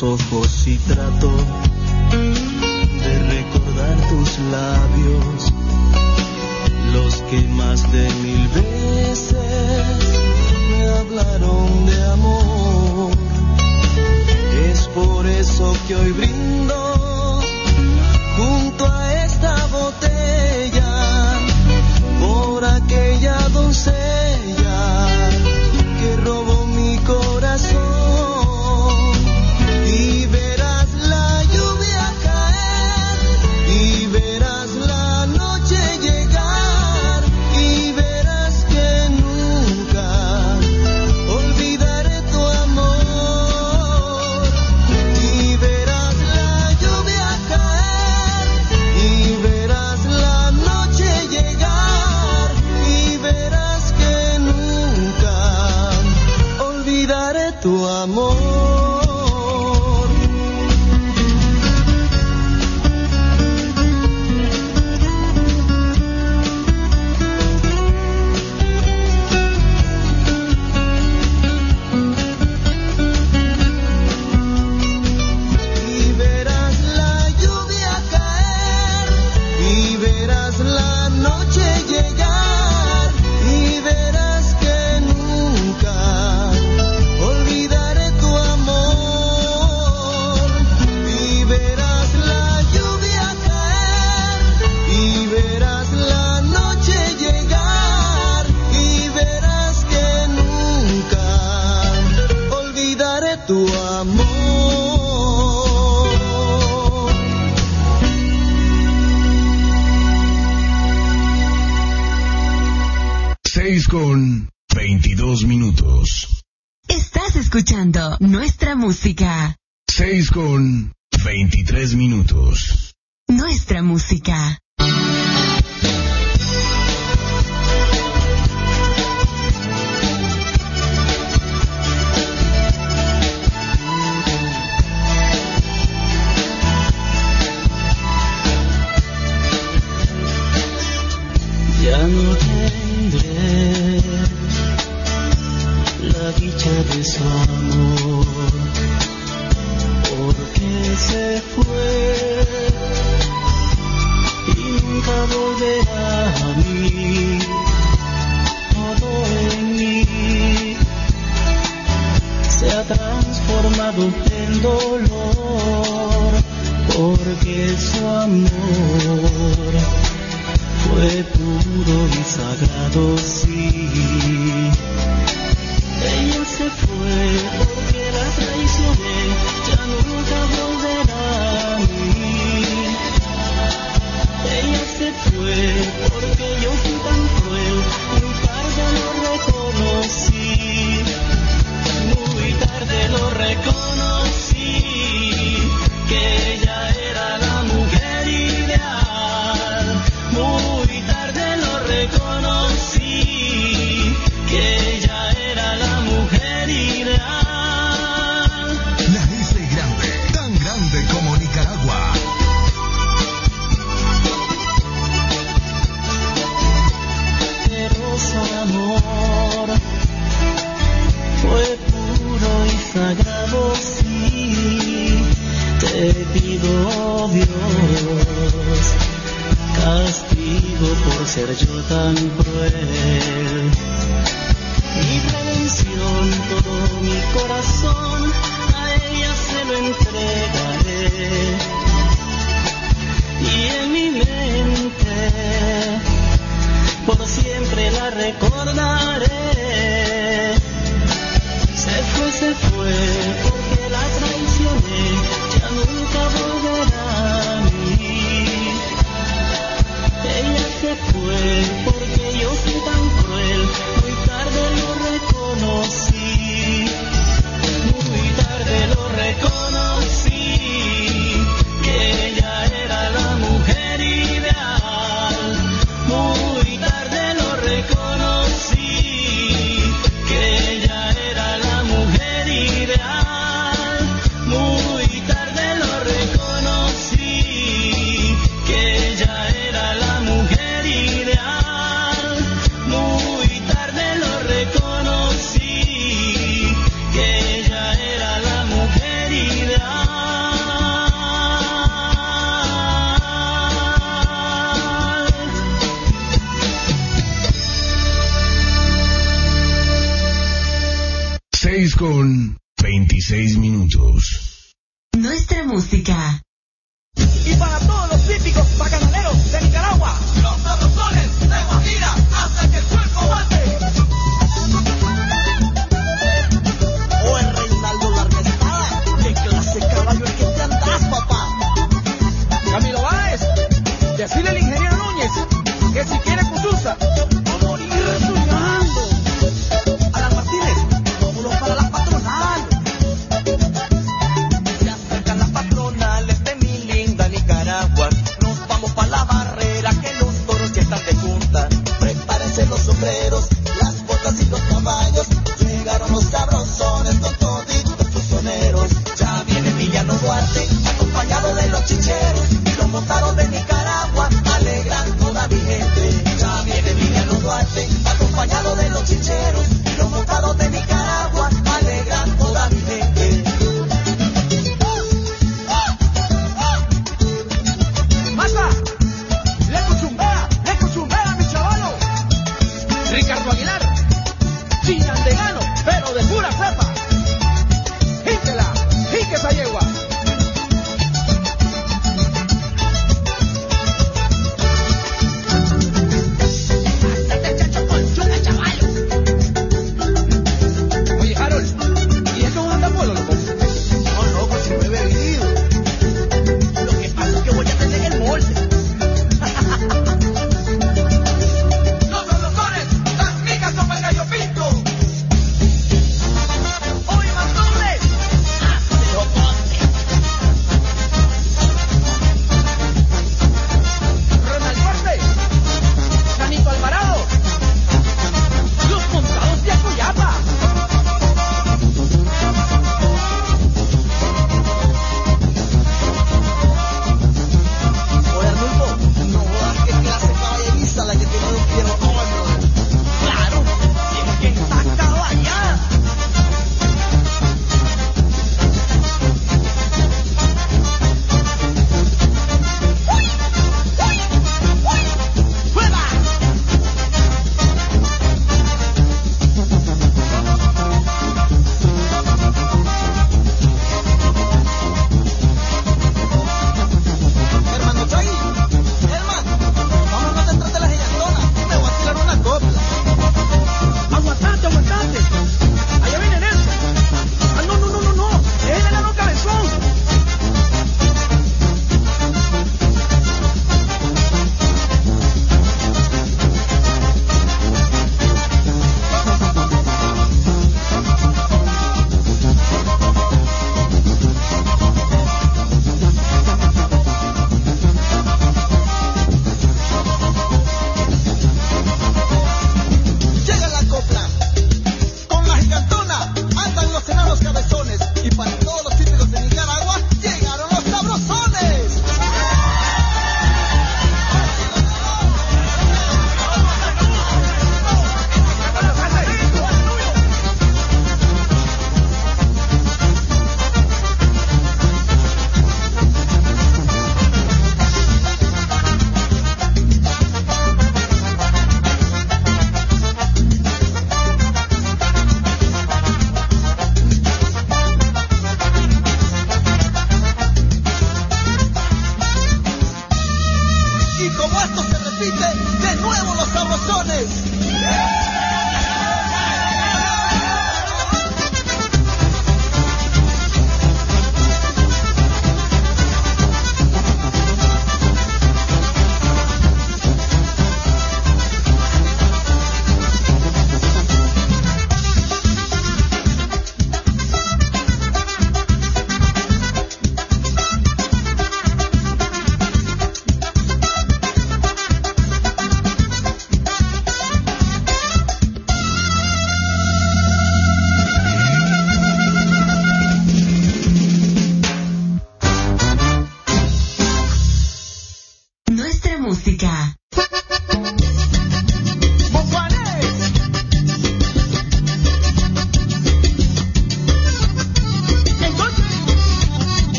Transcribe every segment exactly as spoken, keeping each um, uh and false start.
los ojos y trato de recordar tus labios, los que más de mil veces me hablaron de amor. Es por eso que hoy brindo junto a esta botella por aquella doncella que robó mi corazón. Y verás la lluvia caer, y verás la noche llegar, y verás que nunca olvidaré tu amor. Y verás la lluvia caer, y verás la noche llegar, y verás que nunca olvidaré tu amor. Con veintidós minutos. Estás escuchando nuestra música. seis con veintitrés minutos. Nuestra música. Ya no tendré la dicha de su amor, porque se fue y nunca volverá a mí. Todo en mí se ha transformado en dolor, porque su amor fue puro y sagrado, sí. Ella se fue porque la traicioné, ya nunca volverá a mí. Ella se fue porque yo fui tan cruel, muy tarde lo reconocí, muy tarde lo reconocí, que ella era la mujer ideal. Muy tarde lo reconocí, que ella era la mujer ideal. La S grande, tan grande como Nicaragua. Pero su amor fue puro y sagrado, sí. Te pido, Dios, castigo por ser yo tan cruel. Mi prevención, todo mi corazón, a ella se lo entregaré. Y en mi mente, por siempre la recordaré. Se fue, se fue, porque la traicioné, ya nunca volverá a mí. Ella se fue porque yo fui tan cruel, muy tarde lo reconocí, muy tarde lo reconocí, que ella era la mujer ideal. Muy tarde lo reconocí, que ella era la mujer ideal. Muy tarde lo reconocí, que ella era la mujer ideal. con veintiséis minutos. Nuestra música. Y para todos los típicos bacanaleros de Nicaragua, los sabrosones de Guajira, hasta que el cuerpo aguante. O el Reinaldo Larguestada, qué clase de caballo es que te andas, papá. Camilo Báez, decirle al ingeniero Núñez que si quiere Cususa, A morir soñando. Alan Martínez, vámonos para las patronales. Se acercan las patronales de mi linda Nicaragua. Nos vamos para la barrera, que los toros ya están de punta. Prepárense los sombreros, las botas y los caballos. Llegaron los sabrosones con toditos sus soneros. Ya viene Emiliano Duarte, acompañado de los chicheros. Y los montaros de Nicaragua alegran toda mi gente. Ya viene Emiliano Duarte, acompañado de los chicheros. Y los montaros de Nicaragua alegran toda mi gente. Mata, le cuchumbea, le cuchumbea, mi chavalo. Ricardo Aguilar, chinandegano, pero de pura cepa. Híquela, híque esa yegua. Este chacho con chula, chaval.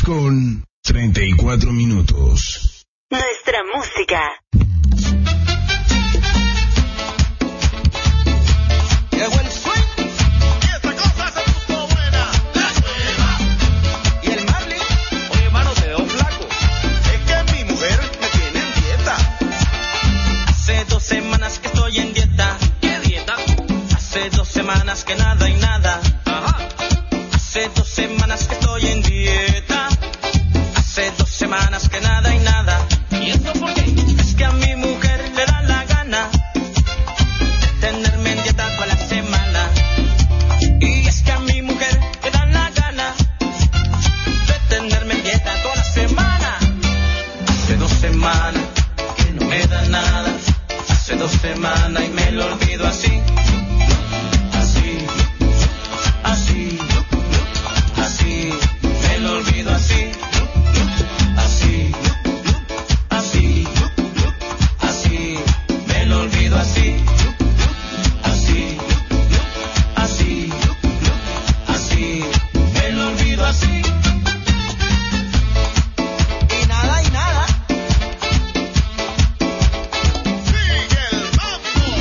con treinta y cuatro minutos. Nuestra música. Llegó el swing y esta cosa se puso buena. La nueva. Y el Marley. Oye, hermano, te veo flaco. Es que mi mujer me tiene en dieta. Hace dos semanas que estoy en dieta. ¿Qué dieta? Hace dos semanas que nada y nada. Ajá. Hace dos semanas que estoy en dieta. Hace dos semanas que nada y nada. ¿Y eso por qué? Es que a mi mujer le da la gana de tenerme en dieta toda la semana. Y es que a mi mujer le da la gana de tenerme en dieta toda la semana. Hace dos semanas que no me da nada. Hace dos semanas y me lo olvido así. Así, así, así, me lo olvido así. Así, así, así, me lo olvido así. Así, así, así, me lo olvido así. Y nada y nada. Sigue el mambo.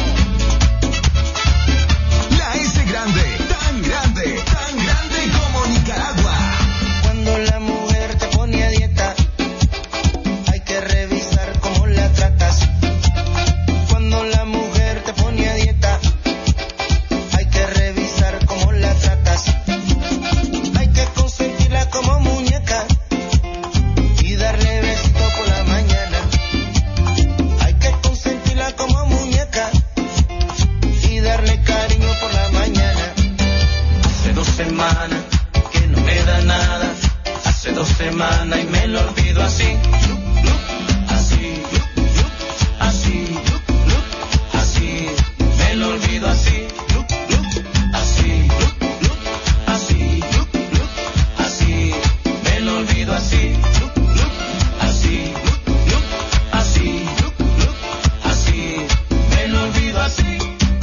La S grande, tan grande, tan grande como Nicaragua. Cuando la mujer te pone a dieta, hay que revisar cómo la tratas. Cuando la mujer te pone a dieta, hay que revisar cómo la tratas. Hay que consentirla como muñeca y darle besito por la mañana. Hay que consentirla como muñeca y darle cariño por la mañana. Hace dos semanas que no me da nada. Hace dos semanas y me lo olvido así. Así, así, así, me lo olvido así. Así, así, así, me lo olvido así. Así, así, así, me lo olvido así.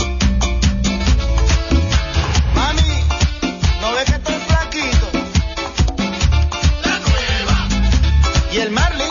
Mami, ¿no ves que estoy flaquito? La nueva. Y el Marley.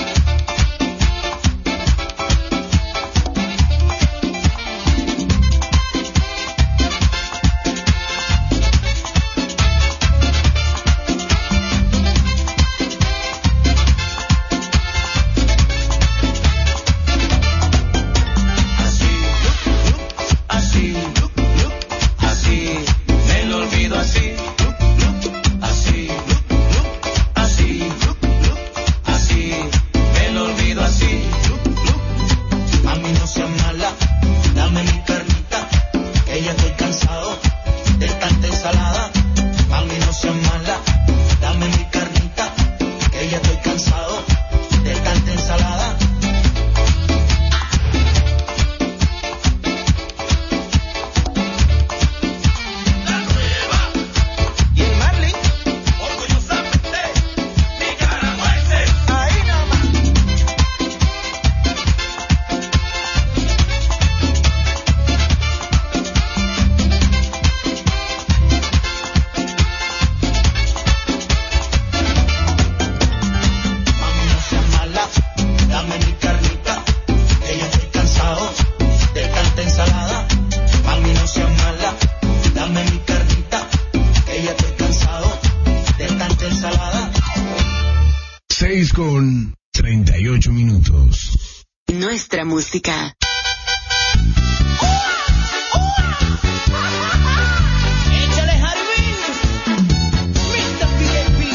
Así, así, así, me lo olvido así. Así, así, así, me lo olvido así. Mami, no seas mala, dame mi carnita, que ya estoy cansado de tanta ensalada. Mami, no seas mala, dame mi carnita, que ya estoy cansado de tanta ensalada. La nueva. Y el Marley, Orgullosamente nicaragüenses. ahí nada más. Mami, no seas mala, dame mi carnita, que ya estoy cansado de tanta ensalada. Mami, no seas mala, dame mi carnita, que ya estoy cansado de tanta ensalada. seis con treinta y ocho minutos. Nuestra música. Échale, Harvey. mister V I P.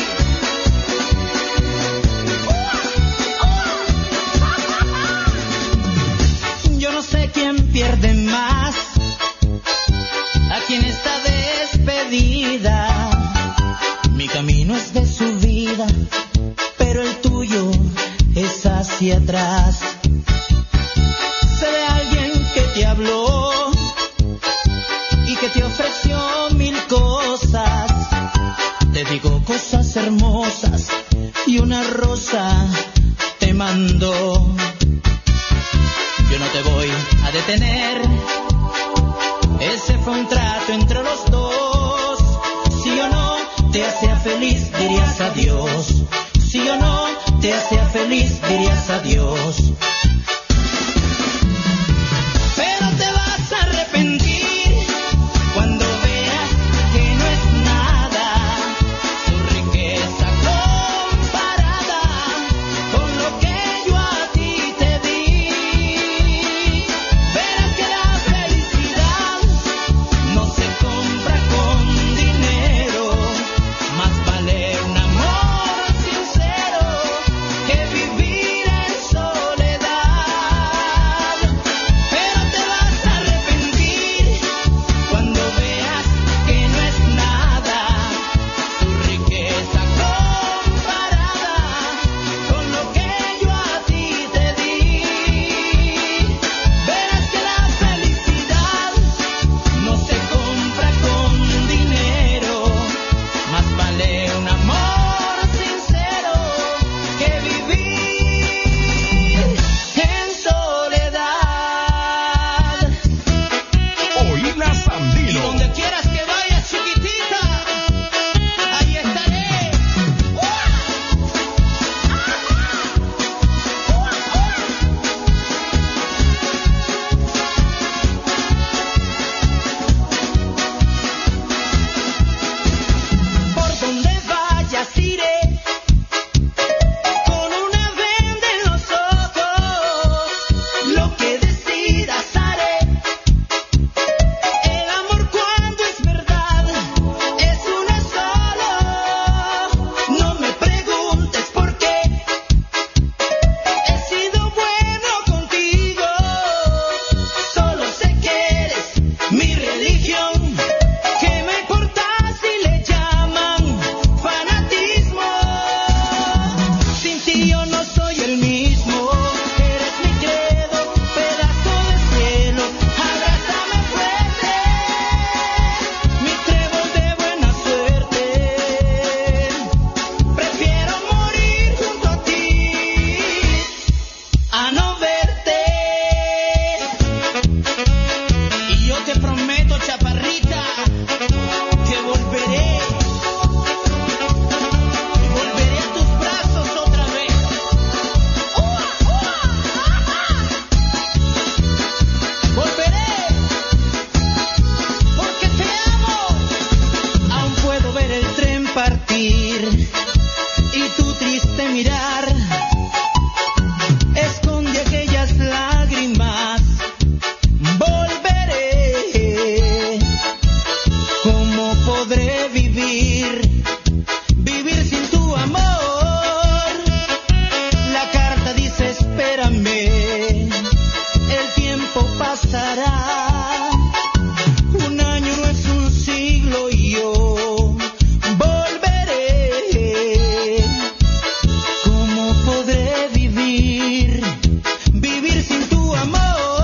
Yo no sé quién pierde más aquí en esta despedida. Mi camino es de subida, pero el tuyo es hacia atrás. Sé de alguien que te habló y que te ofreció mil cosas. Te digo cosas hermosas y una rosa te mandó. Yo no te voy a detener. Ese fue un trato entre los dos. Si o no te hacía feliz, dirías adiós. feliz dirías adiós. Pero te vas a arrepentir cuando veas que no es nada su riqueza comparada con lo que yo a ti te di. Verás que la felicidad no se compra con dinero, más vale un amor sincero que vivir en soledad. Pero te vas a arrepentir cuando veas que no es nada su riqueza comparada con lo que yo a ti te di. Verás que la felicidad no se compra con dinero, más vale un amor sincero que vivir en soledad. Oíla Y Sandino. donde quieras que vayas, chiquitita, ahí estaré. Por donde vayas iré con una venda en los ojos. Lo que decidas haré. El amor cuando es verdad es uno solo. No me preguntes por qué. He sido bueno contigo. Solo sé que eres mi religión. ¿Qué me importa si le llaman fanatismo? Sin ti yo no soy el mismo. Eres mi credo, pedazo de cielo. Abrázame fuerte, mi trébol de buena suerte. Prefiero morir junto a ti a no verte. Y yo te prometo, chaparrita, que volveré. Volveré a tus brazos otra vez. Volveré, porque te amo. Aún puedo ver el tren partir y tu triste mirar esconde aquellas lágrimas. Volveré. ¿Cómo podré vivir? Vivir sin tu amor. La carta dice espérame, el tiempo pasará. Un año no es un siglo y yo volveré. ¿Cómo podré vivir? Vivir sin tu amor.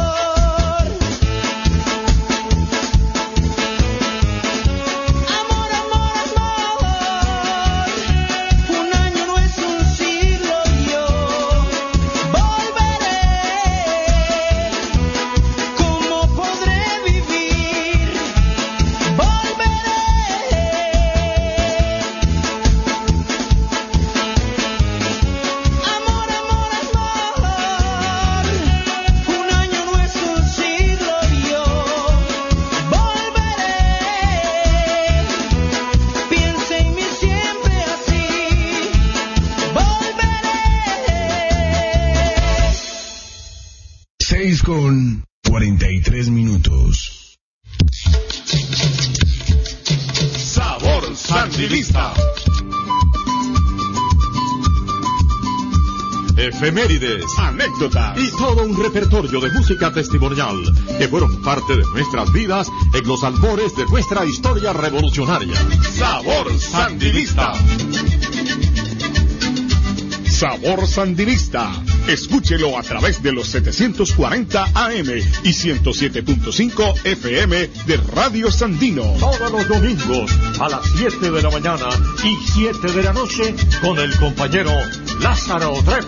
Amor, amor, amor. Un año no es un siglo y yo volveré. ¿Cómo podré vivir? Volveré. Amor, amor, amor. Un año no es un siglo y yo volveré. Piensa en mí siempre así. Volveré. seis con cuarenta y tres minutos. Sabor Sandinista. Efemérides, anécdotas y todo un repertorio de música testimonial que fueron parte de nuestras vidas en los albores de nuestra historia revolucionaria. Sabor Sandinista. Sabor Sandinista. Escúchelo a través de los setecientos cuarenta A M y ciento siete punto cinco F M de Radio Sandino. Todos los domingos a las siete de la mañana y siete de la noche con el compañero Lázaro Trejo.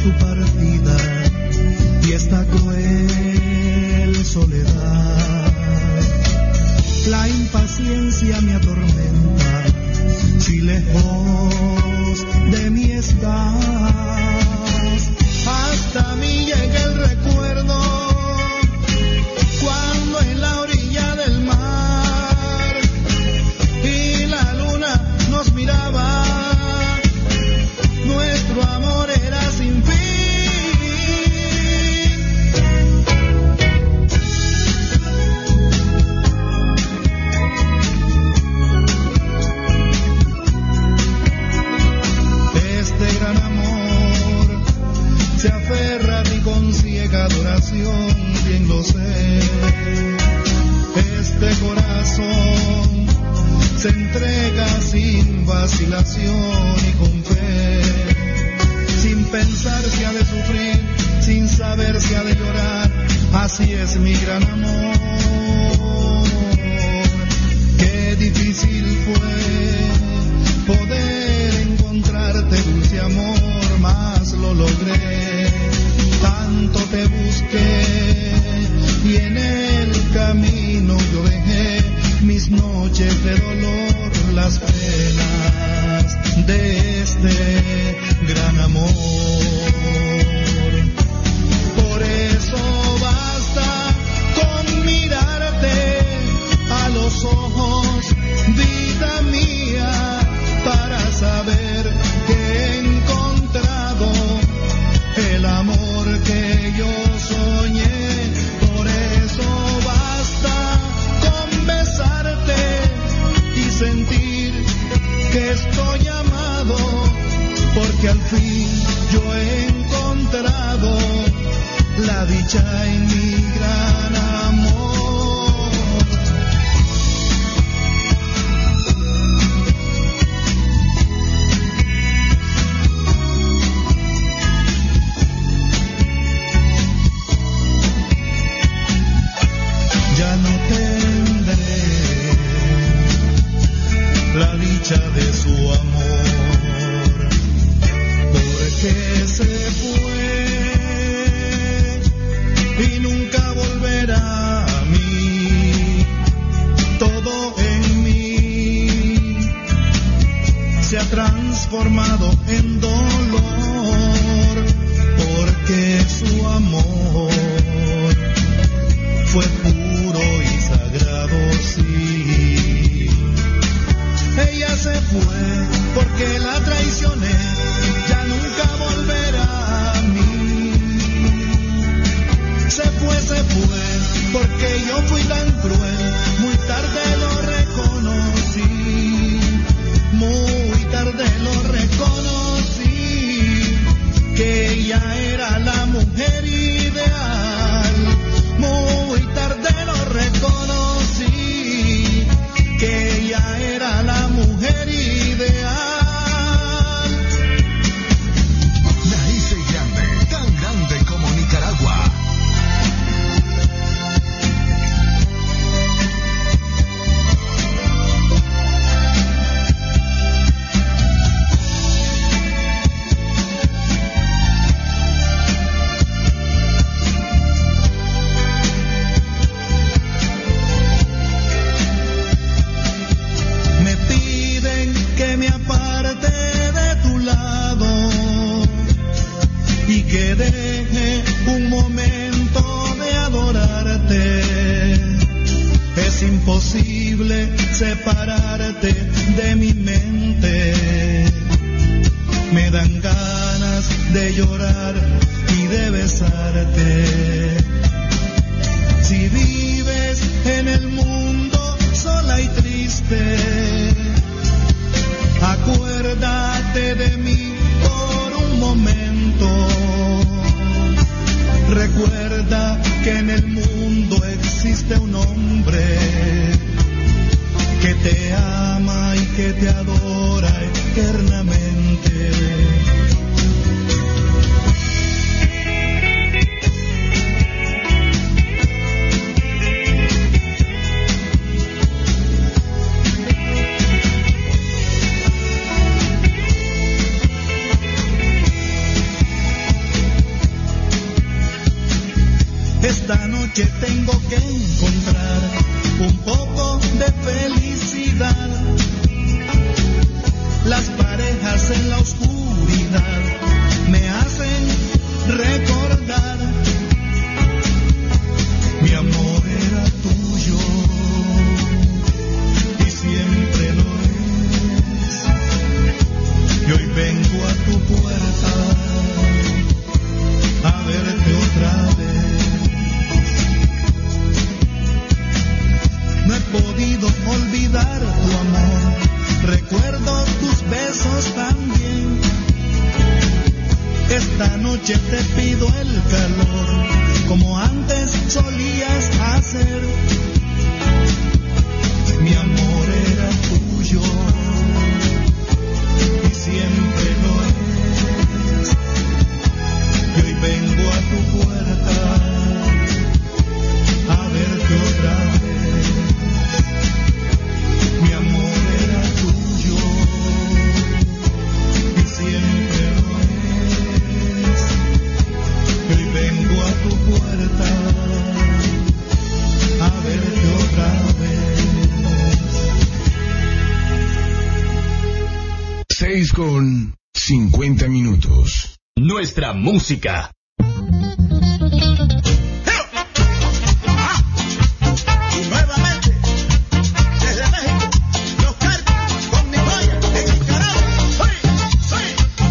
tu partida y esta cruel soledad. La impaciencia me atormenta si lejos de mí estás. Hasta mí llega el recuerdo cuando en la orilla del mar y la luna nos miraba, nuestro amor era sin fin. Este gran amor se aferra a ti con ciega adoración, bien lo sé. Este corazón se entrega sin vacilación y con fe, sin pensar si ha de sufrir, sin saber si ha de llorar. Así es mi gran amor. Qué difícil fue poder encontrarte, dulce amor, mas lo logré. Tanto te busqué y en el camino yo dejé mis noches de dolor, las penas de este gran amor. Por eso basta con mirarte a los ojos, vida mía, para saber que he encontrado el amor que yo soñé. Por eso basta con besarte y sentir que estoy amado, porque al fin yo he encontrado la dicha en mi gran amor. Ya no tendré la dicha de su amor, porque se fue y nunca volverá a mí. Todo en mí se ha transformado en dolor, porque su amor fue puro y sagrado, sí. Ella se fue porque la traicioné, ya nunca volverá a mí. Se fue, se fue, porque yo fui tan cruel, muy tarde lo reconocí, muy tarde lo reconocí, que ella era la mujer ideal, muy tarde lo reconocí, que ella era la mujer ideal. La hice grande, tan grande como Nicaragua. Me piden que me aparte de tu lado y que deje un momento de adorarte. Es imposible separarte de mi mente. Me dan ganas de llorar y de besarte. Si vives en el mundo sola y triste, acuérdate de mí por un momento. Recuerda que en el mundo existe un hombre que te ama y que te adora eternamente. que tengo que encontrar un poco de felicidad. Las parejas en la oscuridad me hacen recordar. Mi amor era tuyo y siempre lo es. Y hoy vengo a tu puerta a verte otra vez. No he podido olvidar tu amor, recuerdo tus besos también. Esta noche te pido el calor, como antes solías hacer. Mi amor era tuyo y siempre lo es. Y hoy vengo a tu puerta a verte otra vez. Mi amor era tuyo y siempre lo es. Y hoy vengo a tu puerta a verte otra vez. Seis con cincuenta minutos. Nuestra música. Y nuevamente, desde México, los Carpis con mi joya en Nicaragua. ¡Soy! ¡Soy!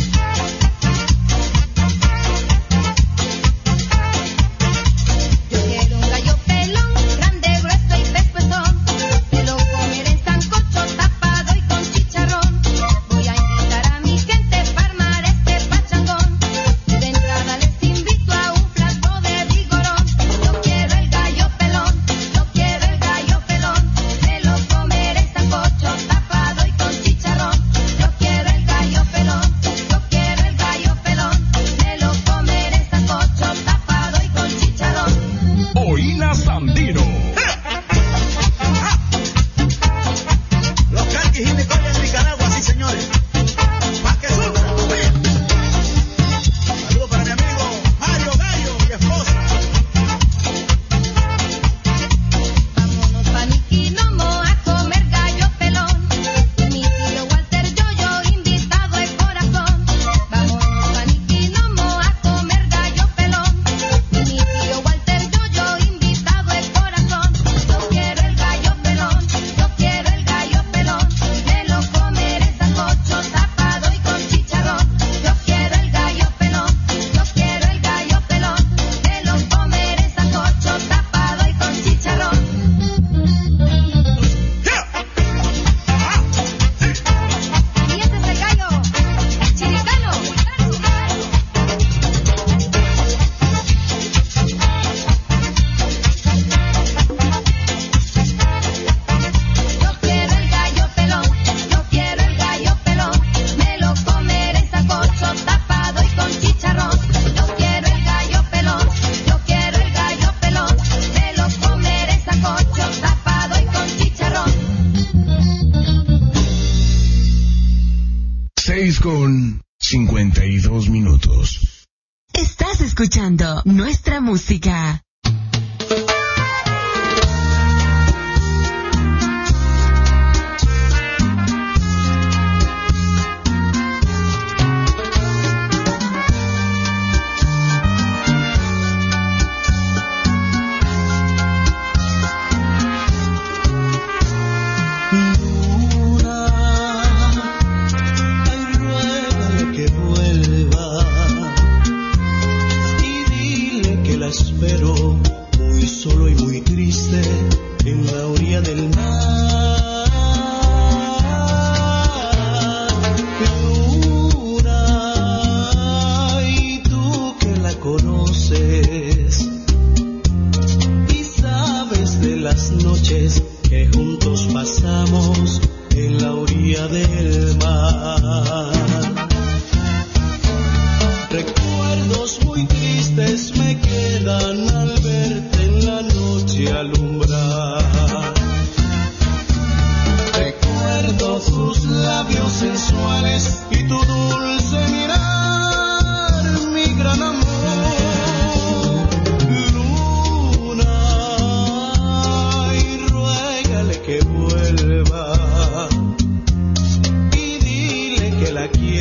Yo quiero un gallo pelón, grande, grueso y pespezón. Me lo comeré en sancocho, tapado y con chicharrón. Voy a invitar a mi gente para armar este pachangón. De entrada les invito a un plato de vigorón. Yo quiero el gallo pelón, yo quiero el gallo pelón. Me lo comeré en sancocho, tapado y con chicharrón. Yo quiero el gallo pelón, yo quiero el gallo pelón. Me lo comeré en sancocho, tapado y con chicharrón. Oína Sandino. Los Carpis y mi joya en Nicaragua, sí señores. Más que sufra. Saludos para mi amigo Mario Gallo y esposa. Vámonos pa' Niquinomo a comer gallo pelón. Mi tío Walter Yoyo invitado de corazón. Vámonos pa' Niquinomo a comer gallo pelón. Mi tío Walter Yoyo invitado de corazón. Yo quiero el gallo pelón, yo quiero el gallo pelón. Me lo comeré en sancocho, tapado y con chicharrón. Yo quiero el gallo pelón, yo quiero el gallo pelón. Me lo comeré en sancocho, tapado y con chicharrón. Y este es el gallo chiricano. Yo quiero el gallo pelón, yo quiero el gallo pelón. Me lo comeré en sancocho, tapado y con chicharrón. Yo quiero el gallo pelón, yo quiero el gallo pelón. Me lo comeré en sancocho, tapado y con chicharrón. Seis con cincuenta y dos minutos. Estás escuchando Nuestra Música. Luna, ay, ruégale que vuelva y dile que la espero.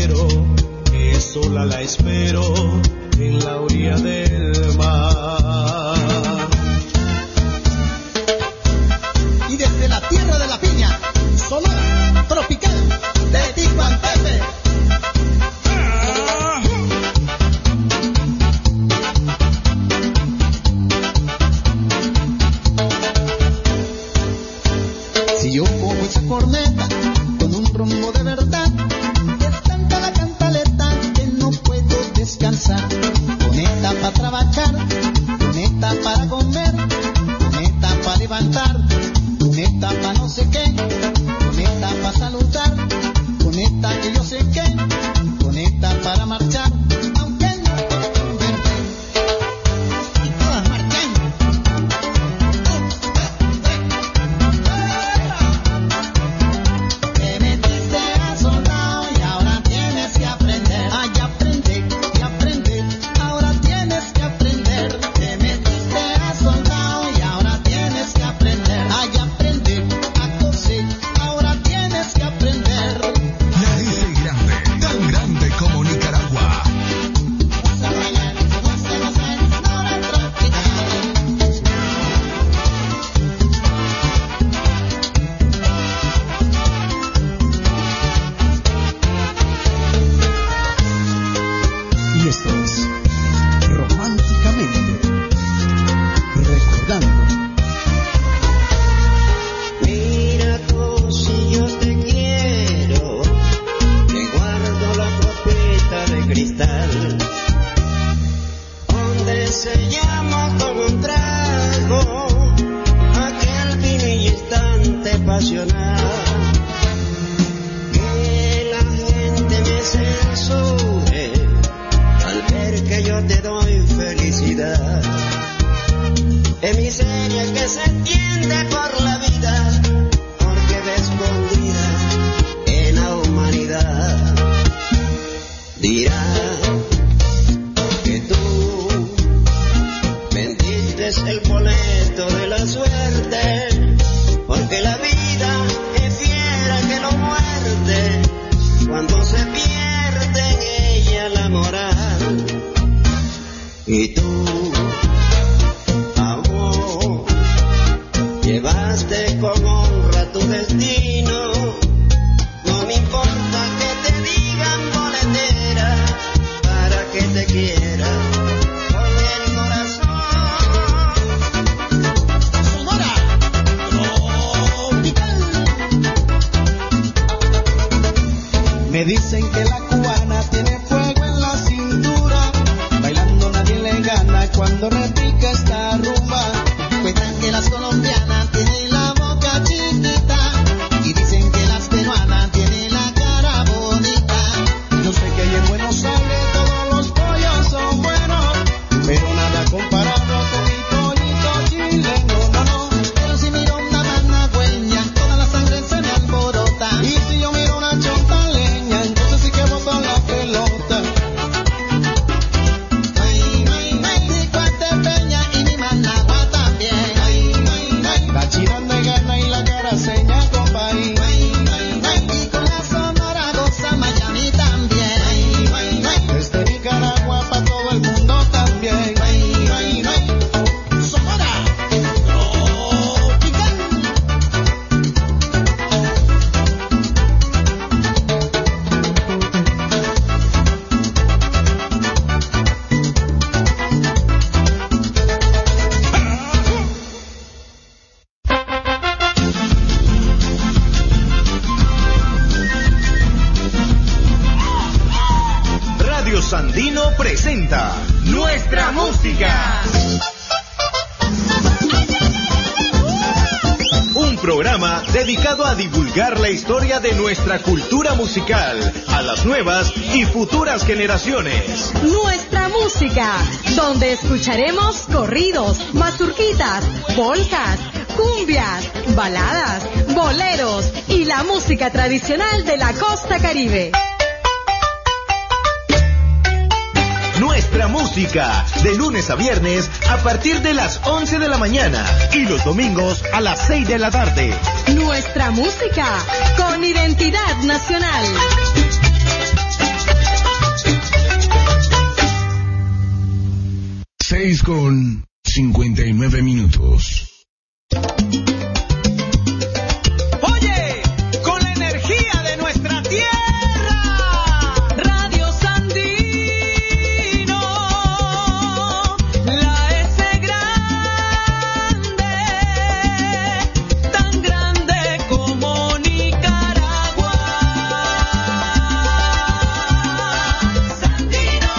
quiero, que sola la espero en la orilla del mar. Y desde la tierra de la piña, Sonora, tropical, de Tijuan Pepe. Si yo pongo esa corneta con un rumbo de verdad, es tanta la cantaleta que no puedo descansar. Coneta para trabajar, coneta para comer, coneta para levantar, coneta para no sé qué, coneta para saludar, coneta que yo sé qué, coneta para marchar, aunque no puedo verte. Y todas marchan. Te metiste a soldado y ahora tienes que aprender. Ay, aprender y aprender, ahora tienes que aprender. Te metiste a soldado y ahora tienes que aprender. Ay, aprender a coser, ahora tienes que aprender. La S grande, tan grande como Nicaragua. Vas a bailar, vas a gozar, ahora tropical. Y esto es Románticamente Recordando. Mira tú si yo te quiero, te guardo la copita de cristal, donde sellamos con un trago aquel finillo instante pasional. Que la gente me censure al ver que yo te doy felicidad. Es miseria que se entiende por la vida, porque de escondida en la humanidad dirá que tú vendiste el boleto de la suerte, porque la vida es fiera que lo muerde cuando se pierde en ella la moral. Y tú, amor, llevaste con honra tu destino. No me importa que te digan boletera, para que te quiera con el corazón. Sonora, tropical. Me dicen que la cubana tiene fuego en la cintura, bailando nadie le gana cuando repica esta rumba. Cuentan que las colombianas tienen la boca chiquita y dicen que las peruanas tienen la cara bonita. Yo sé que ahí en Buenos Aires todos los pollos son buenos, pero nada comparado con mi pollito chileno, no, no. Pero si miro una managüeña, toda la sangre se me alborota. Y si yo miro una chontaleña, entonces sí que boto la pelota. Ay, ay, ay, mi cuartepeña y mi managua también. Ay, ay, ay, la chiranda gana y la cara seña con país. Ay, ay, ay, y con la Sonora goza Miami también. Ay, ay, ay, desde Nicaragua pa' todo el mundo también. Ay, ay, ay, Sonora, tropical. Radio Sandino presenta Nuestra Música. Un programa dedicado a divulgar la historia de nuestra cultura musical a las nuevas y futuras generaciones. Nuestra Música, donde escucharemos corridos, mazurquitas, polcas, cumbias, baladas, boleros y la música tradicional de la costa caribe. Nuestra Música, de lunes a viernes a partir de las once de la mañana y los domingos a las seis de la tarde. Nuestra Música, con identidad nacional. seis con cincuenta y nueve minutos. Oye, con la energía de nuestra tierra, Radio Sandino, la S grande, tan grande como Nicaragua. Sandino.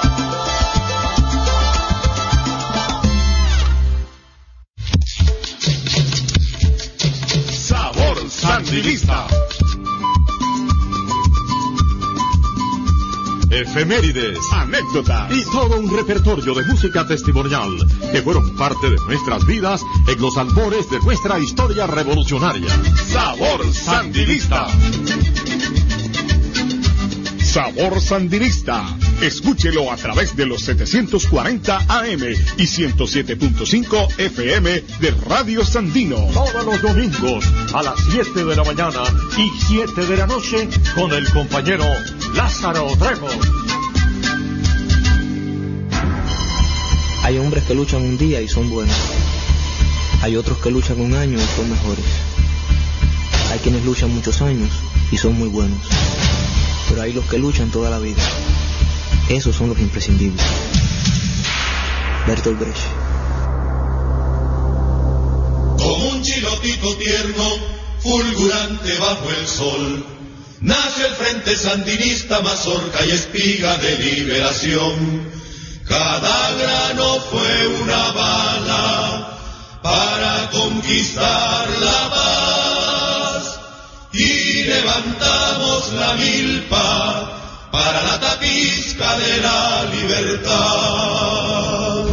Sabor Sandinista. Efemérides, anécdotas y todo un repertorio de música testimonial que fueron parte de nuestras vidas en los albores de nuestra historia revolucionaria. Sabor Sandinista. Sabor Sandinista. Escúchelo a través de los setecientos cuarenta A M y ciento siete punto cinco F M de Radio Sandino. Todos los domingos a las siete de la mañana y siete de la noche con el compañero Lázaro Trejo. Hay hombres que luchan un día y son buenos. Hay otros que luchan un año y son mejores. Hay quienes luchan muchos años y son muy buenos. Pero hay los que luchan toda la vida. Esos son los imprescindibles. Bertolt Brecht. Como un chilotito tierno, fulgurante bajo el sol, nace el Frente Sandinista, mazorca y espiga de liberación. Cada grano fue una bala para conquistar la paz, y levantamos la milpa para la tapizca de la libertad.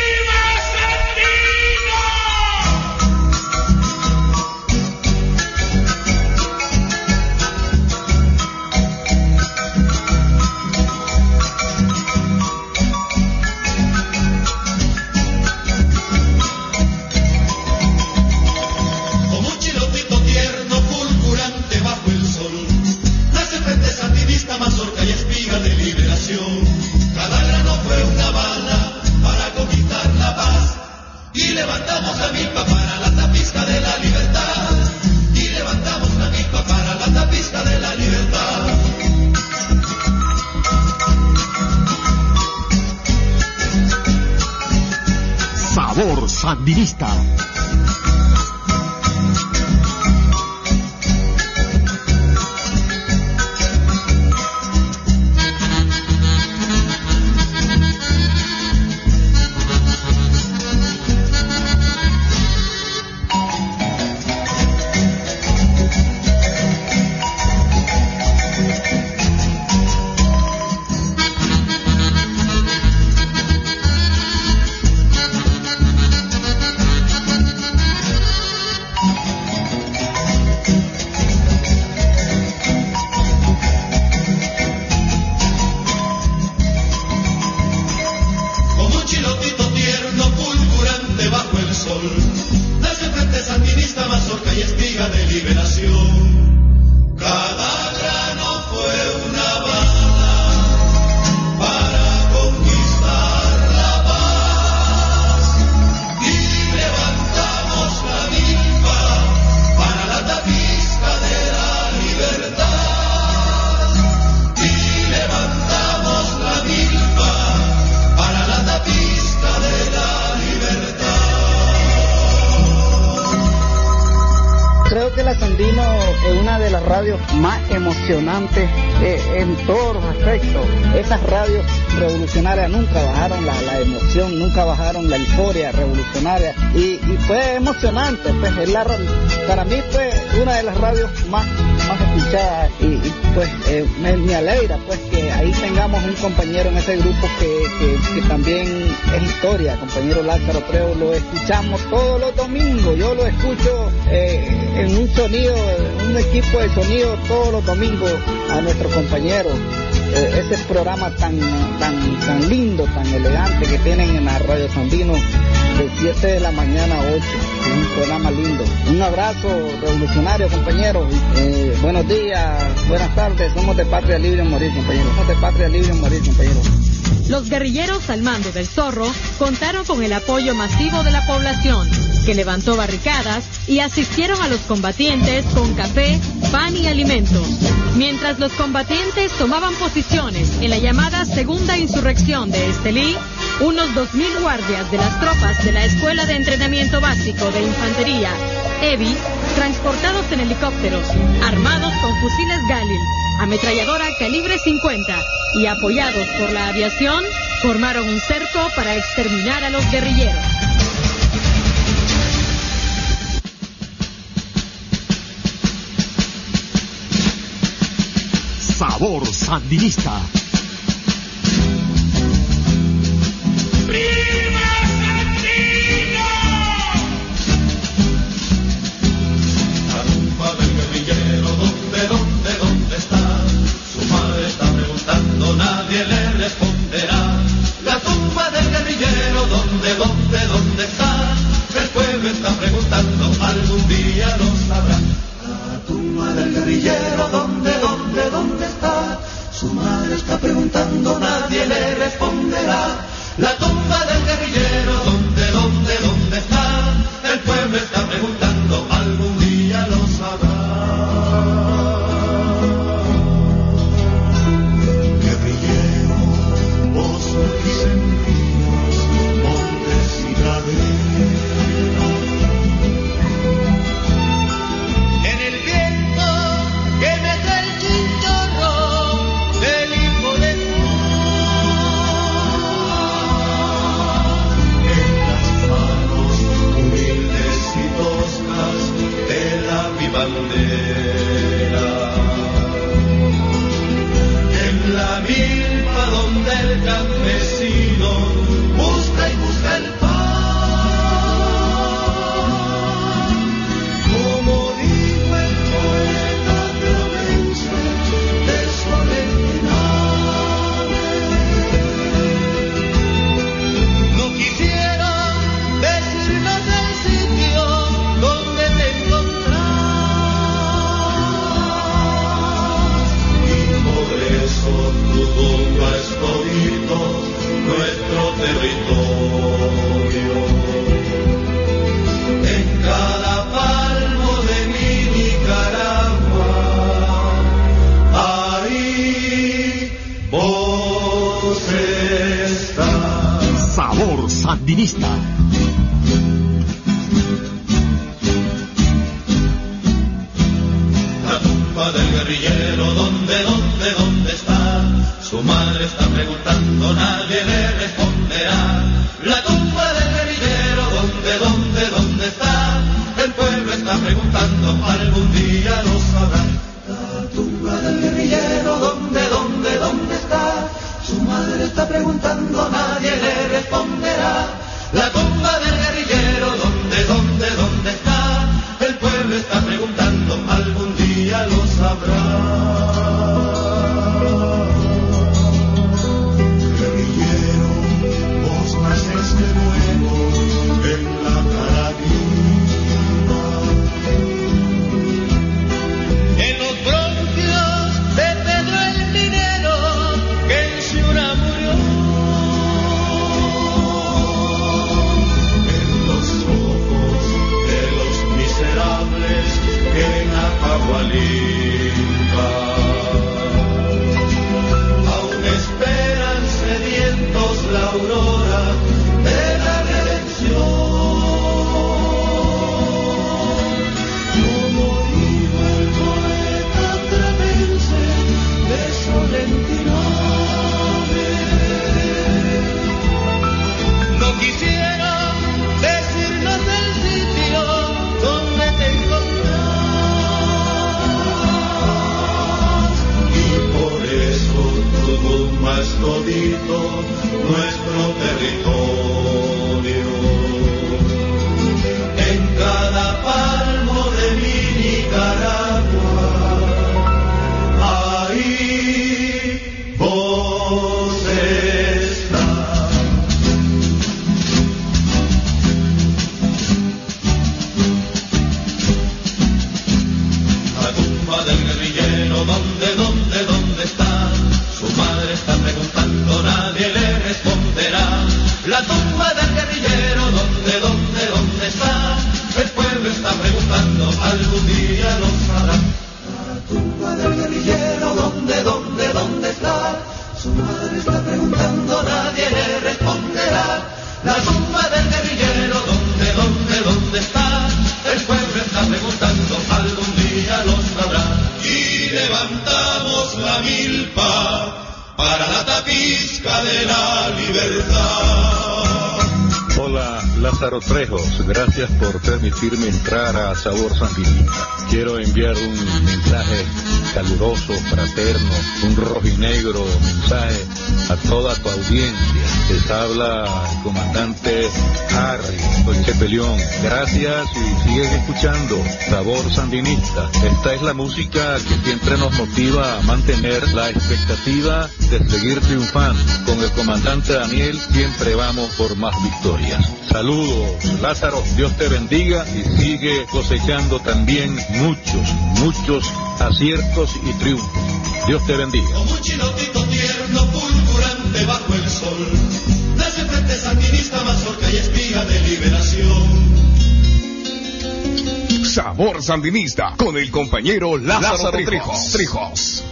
Mazorca y espiga de liberación. Cada grano fue una bala para conquistar la paz, y levantamos la milpa para la tapizca de la libertad, y levantamos la milpa para la tapizca de la libertad. Sabor Sandinista. En todos los aspectos. Esas radios revolucionarias nunca bajaron la, la emoción, nunca bajaron la euforia revolucionaria, y, y fue emocionante, pues es la, para mí fue una de las radios más, más escuchadas, y, y pues eh, me, me alegra pues que ahí tengamos un compañero en ese grupo que, que, que también es historia, compañero Lázaro Trejo. Lo escuchamos todos los domingos, yo lo escucho eh, en un sonido, en un equipo de sonido todos los domingos a nuestro compañero. Eh, ese programa tan, tan, tan lindo, tan elegante que tienen en la Radio Sandino de siete de la mañana a ocho, es un programa lindo. Un abrazo revolucionario, compañeros. Eh, buenos días, buenas tardes. Somos de Patria Libre en Morir, compañeros. Somos de Patria Libre en Morir, compañeros. Los guerrilleros al mando del Zorro contaron con el apoyo masivo de la población, que levantó barricadas y asistieron a los combatientes con café, pan y alimentos. Mientras los combatientes tomaban posiciones en la llamada segunda insurrección de Estelí, unos dos mil guardias de las tropas de la Escuela de Entrenamiento Básico de Infantería, E B I, transportados en helicópteros, armados con fusiles Galil, ametralladora calibre cincuenta y apoyados por la aviación, formaron un cerco para exterminar a los guerrilleros. Sabor Sandinista. Nadie le responderá. La tumba del guerrillero, ¿dónde, dónde, dónde está? El pueblo está preguntando, algún día lo sabrá. La tumba del guerrillero, ¿dónde, dónde, dónde está? Su madre está preguntando, nadie le responderá. La tumba del guerrillero, ¿dónde, dónde, dónde está? El pueblo está preguntando, algún día lo sabrá. En la milpa donde el campesino busca y busca el pan, como dijo el poeta provense de Solentiname. No quisiera decirles el sitio donde te encontrás. Tu tumba es todito nuestro territorio. En cada palmo de mi Nicaragua, ahí vos estás. Sabor Sandinista. La tumba del guerrillero, ¿dónde, dónde, dónde está? Su madre está preguntando, nadie le responderá. La tumba del guerrillero, ¿dónde, dónde, dónde está? El pueblo está preguntando, algún día lo sabrá. La tumba del guerrillero, ¿dónde, dónde, dónde está? Su madre está preguntando, nadie le responderá. La tumba del guerrillero, ¿dónde, dónde, dónde está? El pueblo está preguntando, algún día lo sabrá. Aún esperan sedientos la aurora de la redención. Como dijo el poeta travense de Solentiname. No quisiera decirnos el sitio donde te encontrás, y por eso tu tumba es todito nuestro territorio. En cada palmo de mi Nicaragua, ahí vos estás. La tumba del guerrillero, ¿dónde, dónde, dónde está? Su madre está preguntando, nadie le su madre está preguntando, nadie le responderá. La tumba del guerrillero, ¿dónde, dónde, dónde está? El pueblo está preguntando, algún día lo sabrá. Y levantamos la milpa para la tapisca de la libertad. Hola, Lázaro Trejos, gracias por permitirme entrar a Sabor Sandinista. Quiero enviar un mensaje caluroso, fraterno, un rojinegro mensaje a toda tu audiencia. Les habla el comandante Harry, soy Chepelión. Gracias y siguen escuchando Sabor Sandinista. Esta es la música que siempre nos motiva a mantener la expectativa de seguir triunfando. Con el comandante Daniel siempre vamos por más victorias. Saludos, Lázaro, Dios te bendiga y sigue cosechando también muchos, muchos aciertos y triunfos. Dios te bendiga. Como un chinotito tierno, fulgurante bajo el sol, nace frente sandinista, mazorca y espiga de liberación. Sabor Sandinista con el compañero Lázaro, Lázaro Trijos. Trijos.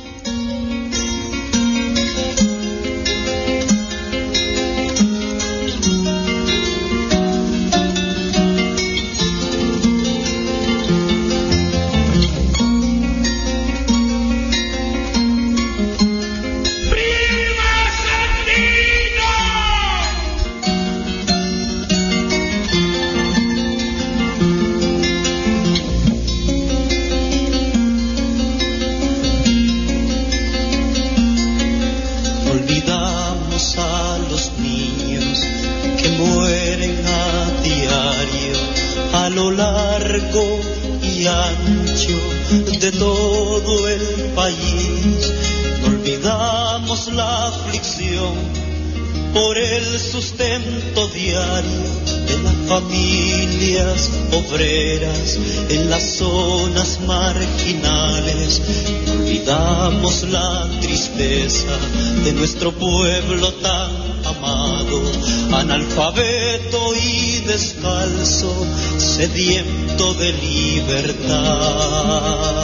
De todo el país, no olvidamos la aflicción por el sustento diario de las familias obreras en las zonas marginales. No olvidamos la tristeza de nuestro pueblo tan amado, analfabeto y descalzo, sediento de libertad.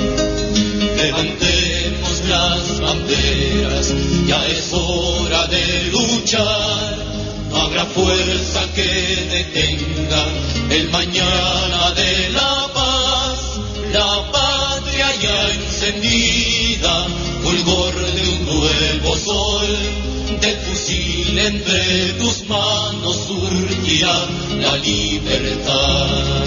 Levantemos las banderas, ya es hora de luchar. No habrá fuerza que detenga el mañana de la paz. La patria ya encendida, fulgor de un nuevo sol. Del fusil entre tus manos surgirá la libertad.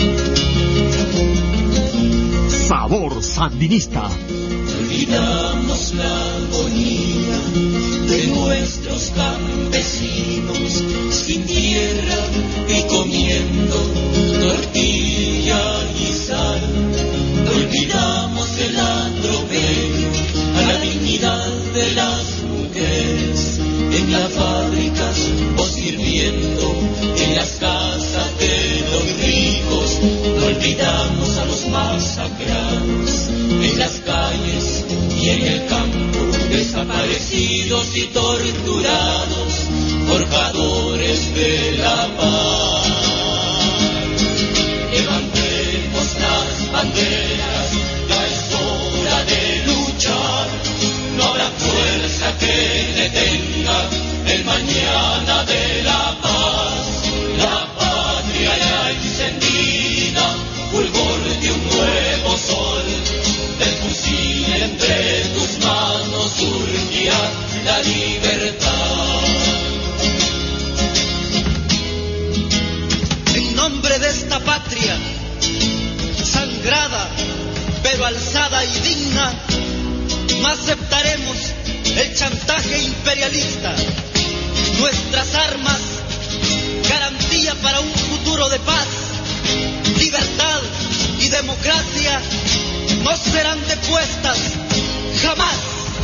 Sabor Sandinista. Olvidamos la agonía de nuestros campesinos sin tierra y comiendo tortilla y sal. Olvidamos el atropello a la dignidad de las mujeres en las fábricas o sirviendo en las casas de los ricos. No olvidamos a los masacrados en las calles y en el campo, desaparecidos y torturados, forjadores de la paz. Levantemos las banderas, ya es hora de luchar. No habrá fuerza que detenga el mañana de la paz. La patria ya encendida, fulgor de un nuevo sol. Del fusil entre tus manos surgirá la libertad. En nombre de esta patria, sangrada, pero alzada y digna, no aceptaremos el chantaje imperialista. Nuestras armas, garantía para un futuro de paz, libertad y democracia, no serán depuestas jamás.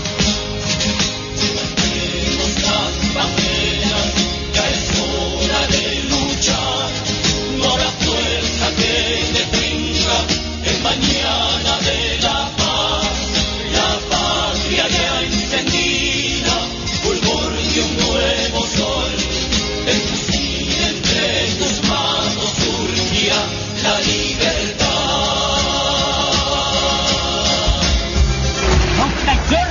Levantemos las banderas, ya es hora de luchar. No habrá fuerza que detenga el mañana de la paz. La patria ya encendida, fulgor de un nuevo sol. El fusil entre tus manos surgirá la libertad. Doctor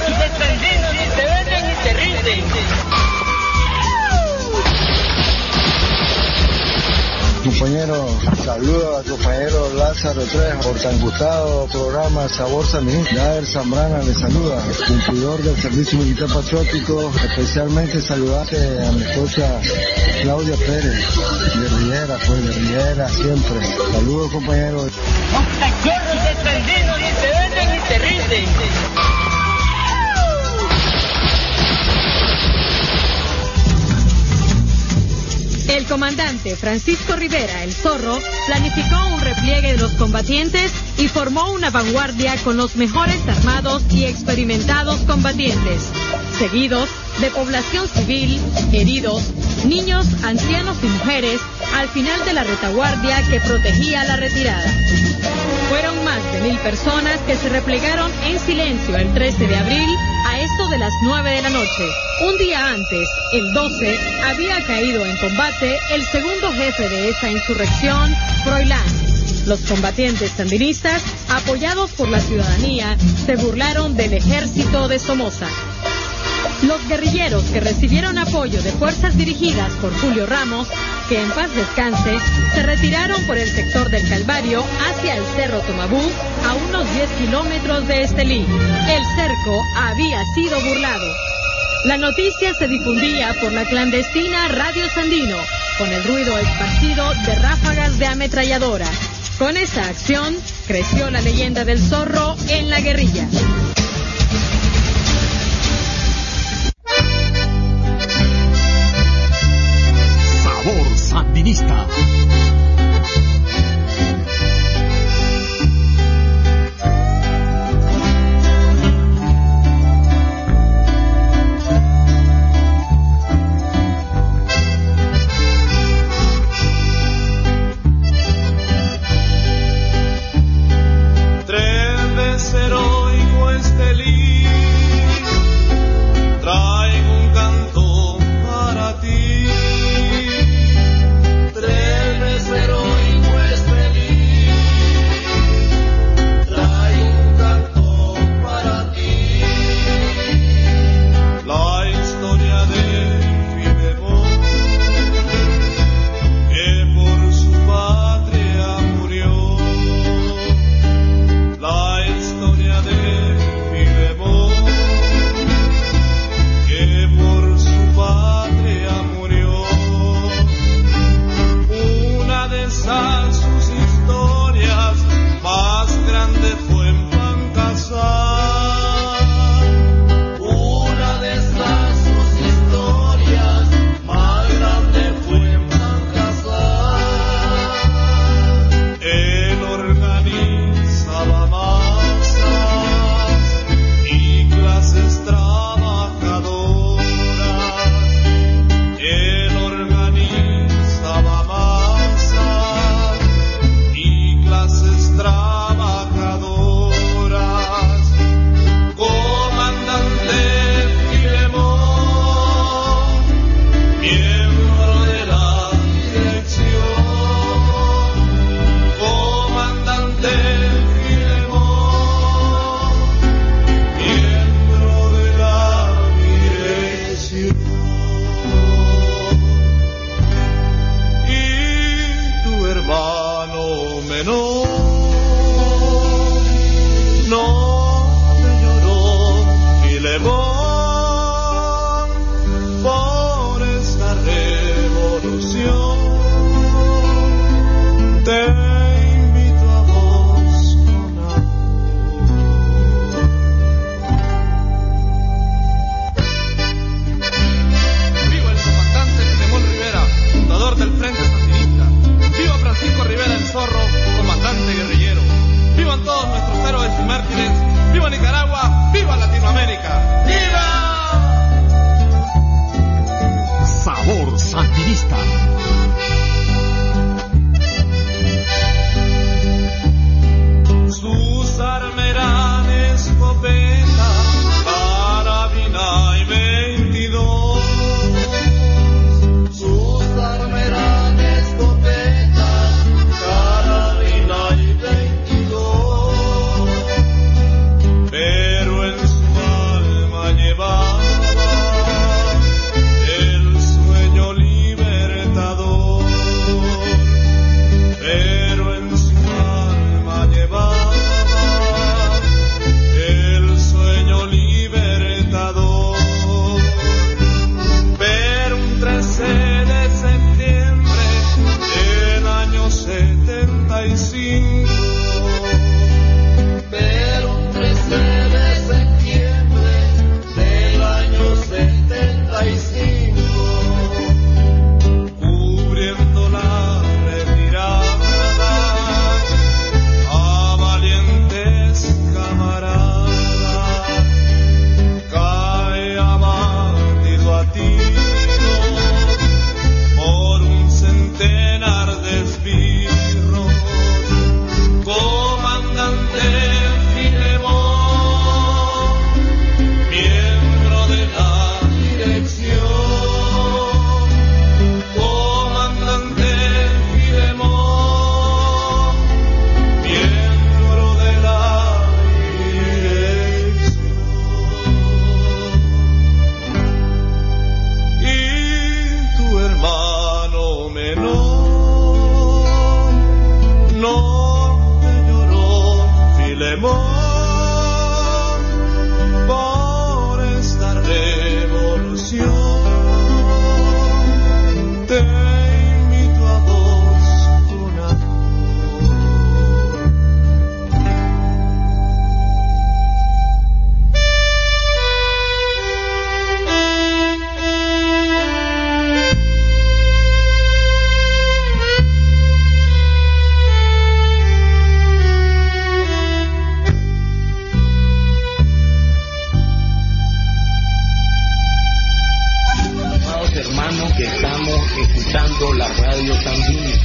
compañero, saludo al compañero Lázaro Trejo por tan gustado programa Sabor Sandinista. Yader Zambrana le saluda, cumplidor del Servicio Militar Patriótico, especialmente saludarte a mi esposa Claudia Pérez, de Riera, pues de Riera siempre. Saludos, compañero. Los cachorros de Sandino ni se venden ni se rinden. El comandante Francisco Rivera, el Zorro, planificó un repliegue de los combatientes y formó una vanguardia con los mejores armados y experimentados combatientes, seguidos de población civil, heridos, niños, ancianos y mujeres, al final de la retaguardia que protegía la retirada. Fueron más de mil personas que se replegaron en silencio el trece de abril a esto de las nueve de la noche. Un día antes, el doce, había caído en combate el segundo jefe de esa insurrección, Froilán. Los combatientes sandinistas, apoyados por la ciudadanía, se burlaron del ejército de Somoza. Los guerrilleros que recibieron apoyo de fuerzas dirigidas por Julio Ramos, que en paz descanse, se retiraron por el sector del Calvario hacia el Cerro Tomabú, a unos diez kilómetros de Estelí. El cerco había sido burlado. La noticia se difundía por la clandestina Radio Sandino, con el ruido esparcido de ráfagas de ametralladora. Con esa acción, creció la leyenda del Zorro en la guerrilla. Sabor Sandinista. Debe ser heroico este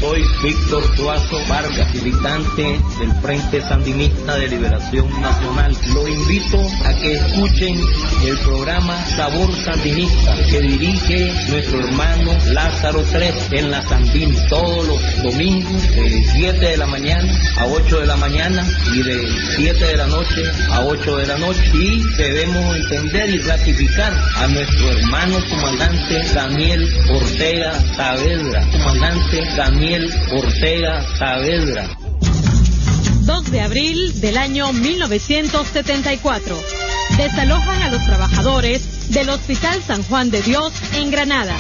Soy Víctor Suazo Vargas, militante del Frente Sandinista de Liberación Nacional. Lo invito a que escuchen el programa Sabor Sandinista que dirige nuestro hermano Lázaro tres en la Sandín todos los domingos de siete de la mañana a ocho de la mañana y de siete de la noche a ocho de la noche. Y debemos entender y ratificar a nuestro hermano comandante Daniel Ortega Saavedra, comandante Daniel Ortega Saavedra. dos de abril del año mil novecientos setenta y cuatro. Desalojan a los trabajadores del Hospital San Juan de Dios en Granada.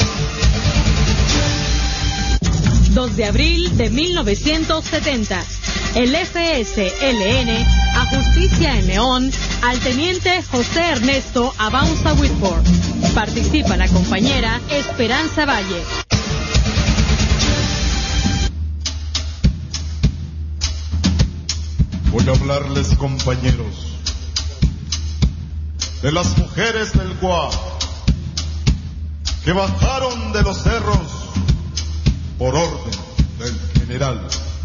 dos de abril de mil novecientos setenta. El F S L N a justicia en León al teniente José Ernesto Abaunza Whitford. Participa la compañera Esperanza Valle. Voy a hablarles, compañeros, de las mujeres del Guá que bajaron de los cerros por orden del general.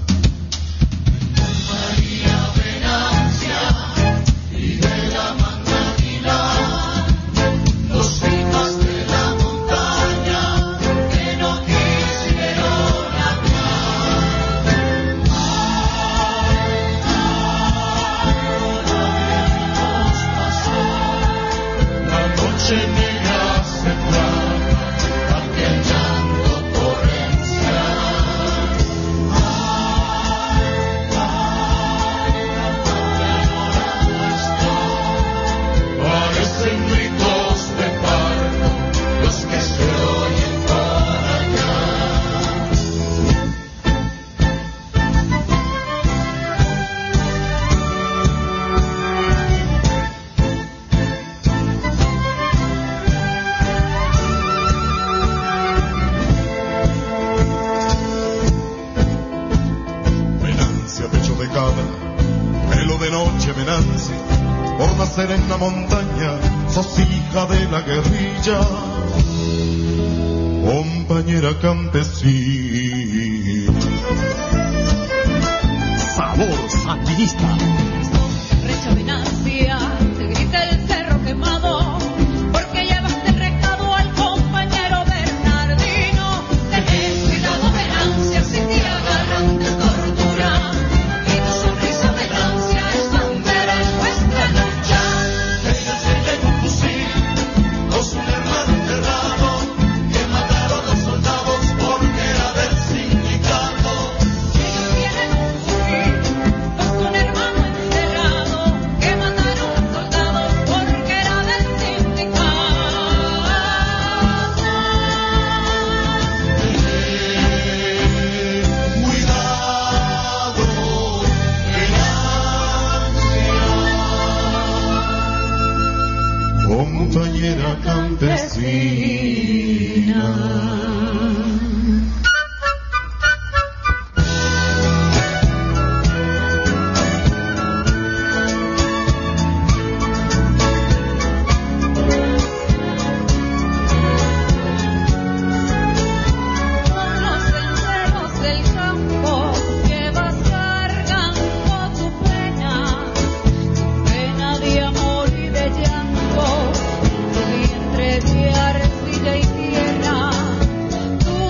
María Venancia y de la Magdalena, los hijos de la montaña que no quisieron hablar. La noche negra se traba, aquel llanto torrencial. Parecen gritos de parto los que se oyen por allá. Venancia, pecho de cabra, pelo de noche, Venancia, por nacer en la montaña, sos hija de la guerrilla, compañera campesina. Sabor Sandinista. Recha Venancia, te grita el cerro quemado, porque llevaste el recado al compañero Bernardino. Tenés cuidado, Venancia, si te agarran de tortura, y tu sonrisa, Venancia, es bandera en nuestra lucha. Ella tiene un fusil, con un hermano enterrado, que mataron los soldados porque era del sindicato. Ellos tienen un fusil, con un hermano enterrado, que mataron soldados porque era del sindicato. Cuidado, Venancia, Compañera campesina. Por los senderos del campo que vas cargando tu pena, tu pena de amor y de llanto, tu vientre de arcilla y tierra, tu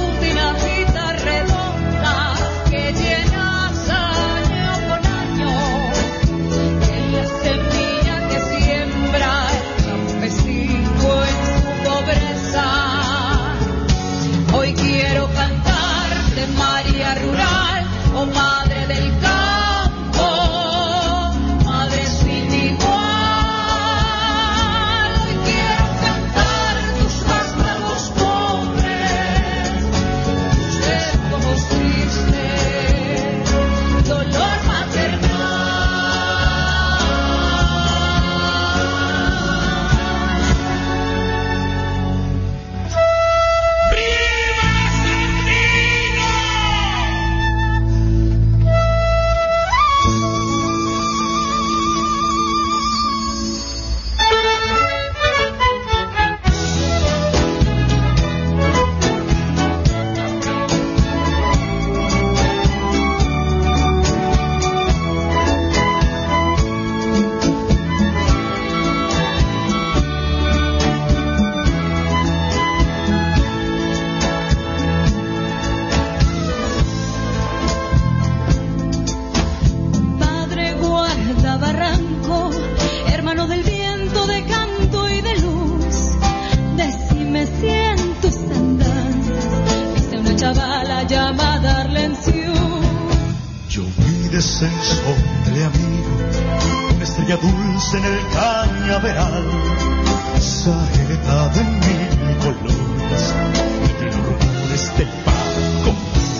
lluvia dulce en el cañaveral, saeta de mil colores, entre los rumores del barco.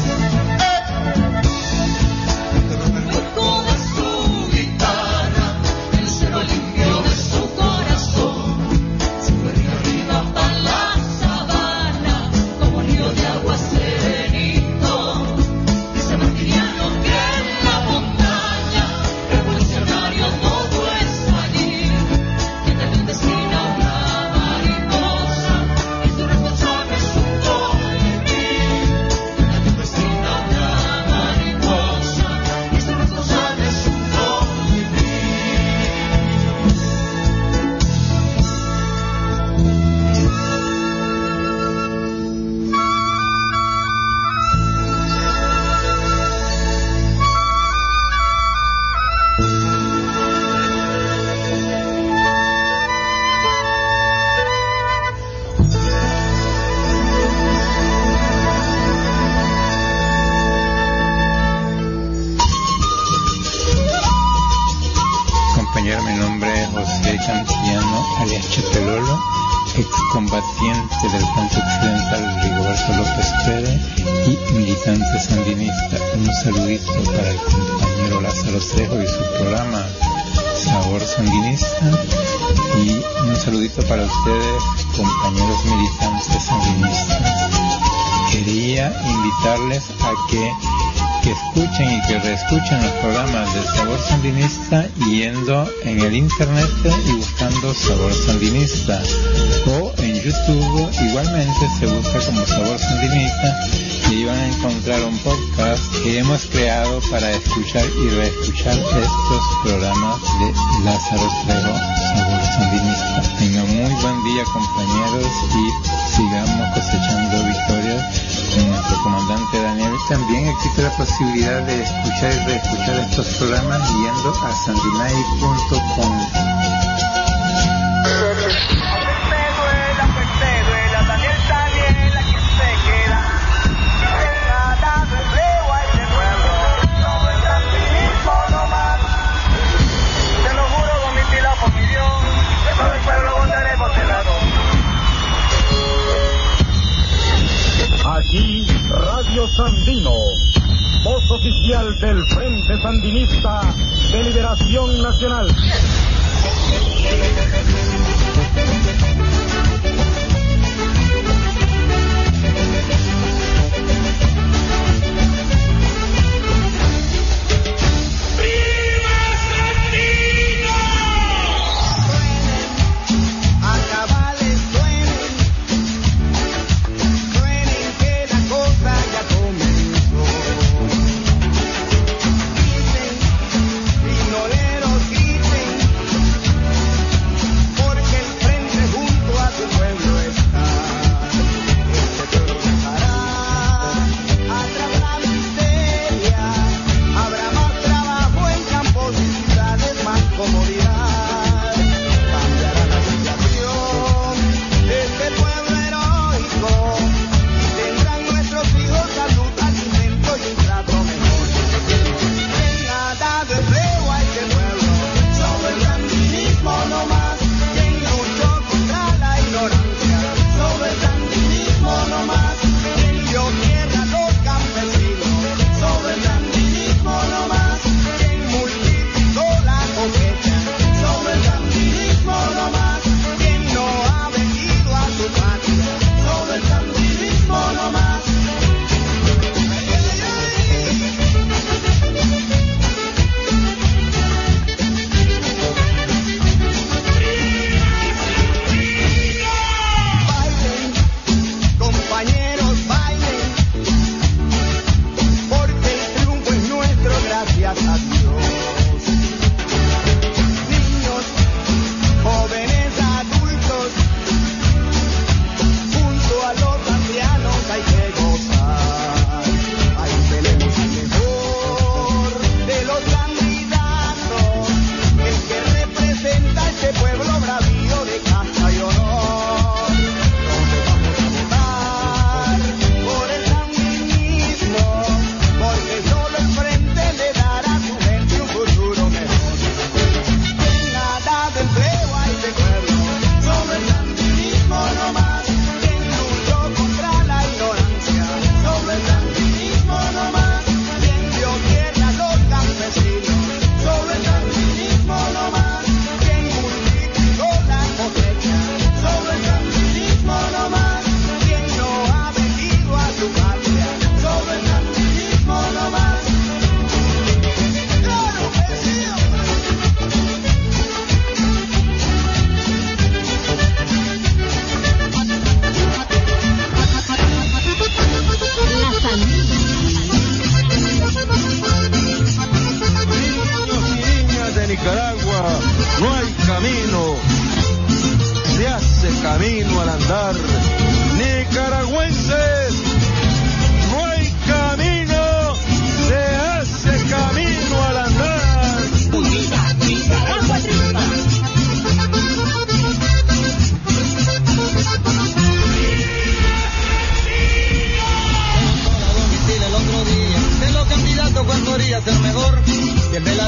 Con su guitarra, el cielo limpio de su corazón, se fue río arriba para la sabana, como río de agua serenito. Ese martiriano que en la montaña, revolucionario todo es allí, que te destina una mariposa, y tu responsable es un colibrí. Que te destina una mariposa, y tu responsable es un colibrí. Compañero, mi nombre es José Cantillano, alias Chepelolo, excombatiente del Frente Occidental Rigoberto López Pérez y militante sandinista. Un saludito para el compañero Lázaro Trejo y su programa Sabor Sandinista, y un saludito para ustedes, compañeros militantes sandinistas. Quería invitarles a que que escuchen y que reescuchen los programas de Sabor Sandinista yendo en el internet y buscando Sabor Sandinista, o en YouTube igualmente se busca como Sabor Sandinista y ahí van a encontrar un podcast que hemos creado para escuchar y reescuchar estos programas de Lázaro Trejo, Sabor Sandinista. Tengan muy buen día, compañeros, y sigamos cosechando victorias con nuestro comandante Daniel. También existe la posibilidad de escuchar y reescuchar estos programas yendo a sandinay punto com. Aquí, Radio Sandino, voz oficial del Frente Sandinista de Liberación Nacional. Dicen,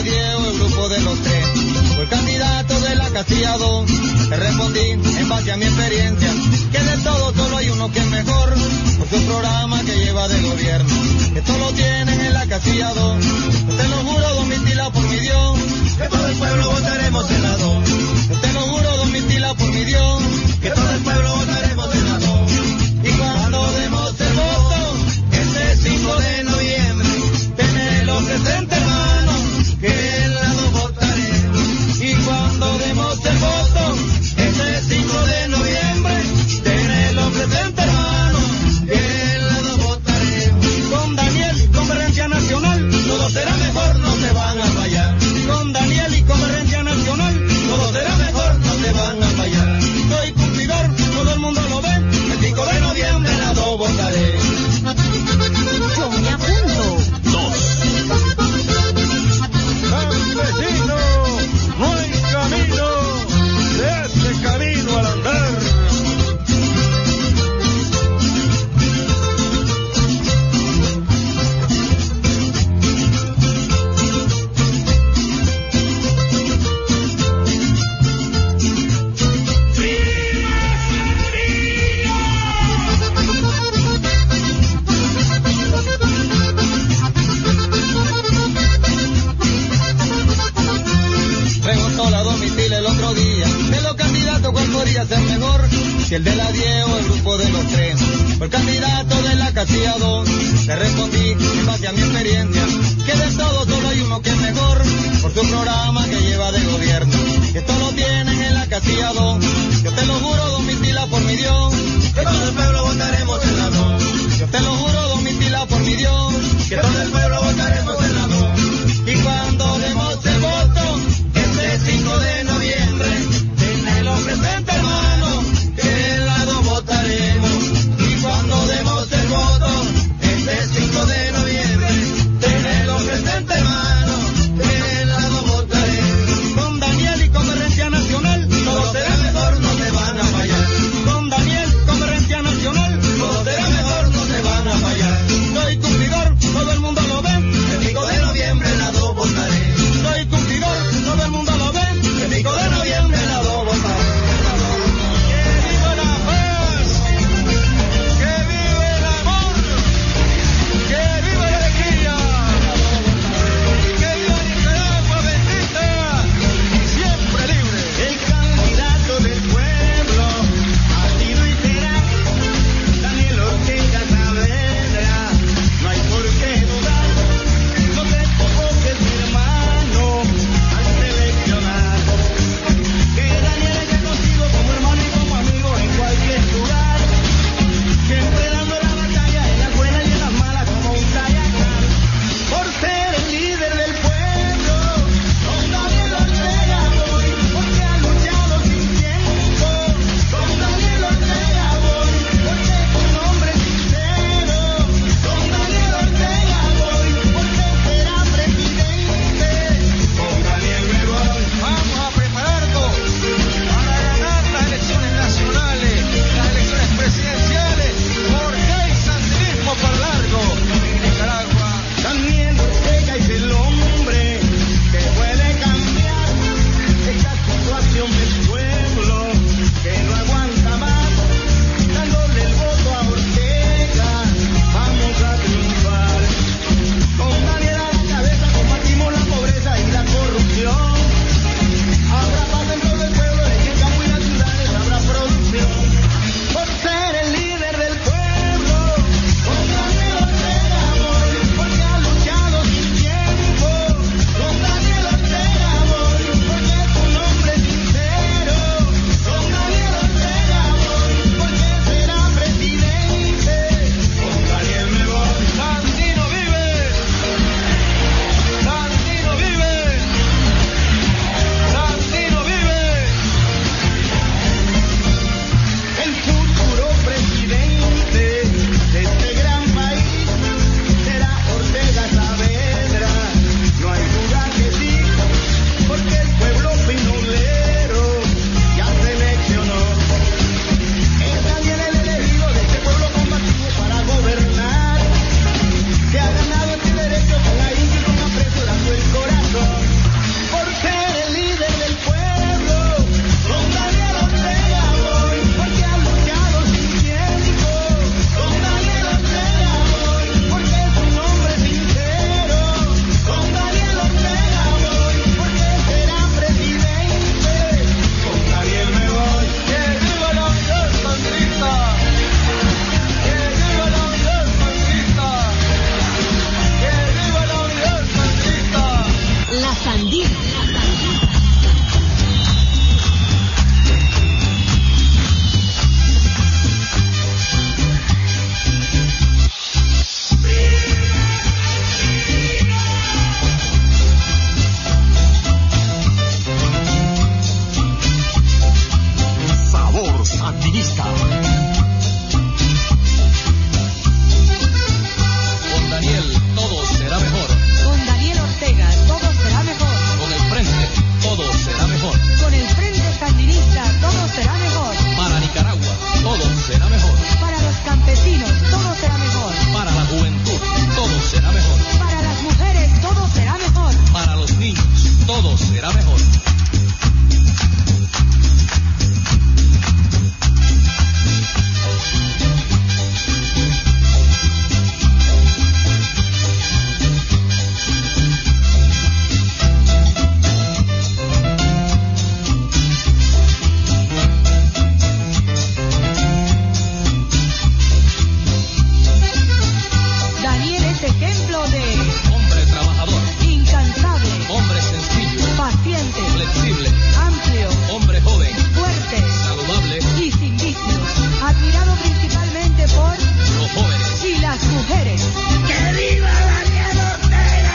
la Diego, el grupo de los tres. Fue el candidato de la Castilla dos. Te respondí en base a mi experiencia, que de todo solo hay uno que es mejor, por su programa que lleva de gobierno. Esto lo tienen en la Castilla dos. Yo te lo juro, don Mitila, por mi Dios, que todo el pueblo votaremos en la dos. Yo te lo juro, don Mitila, por mi Dios, que todo el pueblo votaremos en la dos. Y cuando demos el voto, ese cinco de noviembre, tenelo presente, hermano, que en la dos votaremos. Y cuando demos el voto, ese cinco de noviembre, tenelo presente, hermano, que en la dos votaremos. Con Daniel y Convergencia Nacional, todo será mejor, no te van a fallar. Con Daniel y Convergencia Nacional, todo será mejor, no te van a fallar. Soy cumplidor, todo el mundo lo ve, el cinco de noviembre en la dos votaré. Yo me apunto. Campesino, no hay camino, se hace camino al andar. Preguntó la Domitila el otro día, de los candidatos cuál podría ser mejor, si el de la Diego o el grupo de los tres. Fue el candidato de la Castilla dos. Le respondí en base a mi experiencia, que de todo solo hay uno que es mejor, por su programa que lleva de gobierno. Esto lo tienen en la Castilla dos. Yo te lo juro, Domitila, por mi Dios, que todo el pueblo votaremos en la dos. Yo te lo juro, Domitila, por mi Dios, que todo el pueblo votaremos en la dos. Y cuando demos el voto, este cinco de noviembre, tenelo presente, hermano, que en la dos votaremos. Y cuando demos el voto, este cinco de noviembre, tenelo presente, hermano, que en la dos votaremos. Con Daniel y Convergencia Nacional, todo será mejor, no te van a fallar. Con Daniel, Convergencia las mujeres. ¡Que viva Daniel Ortega!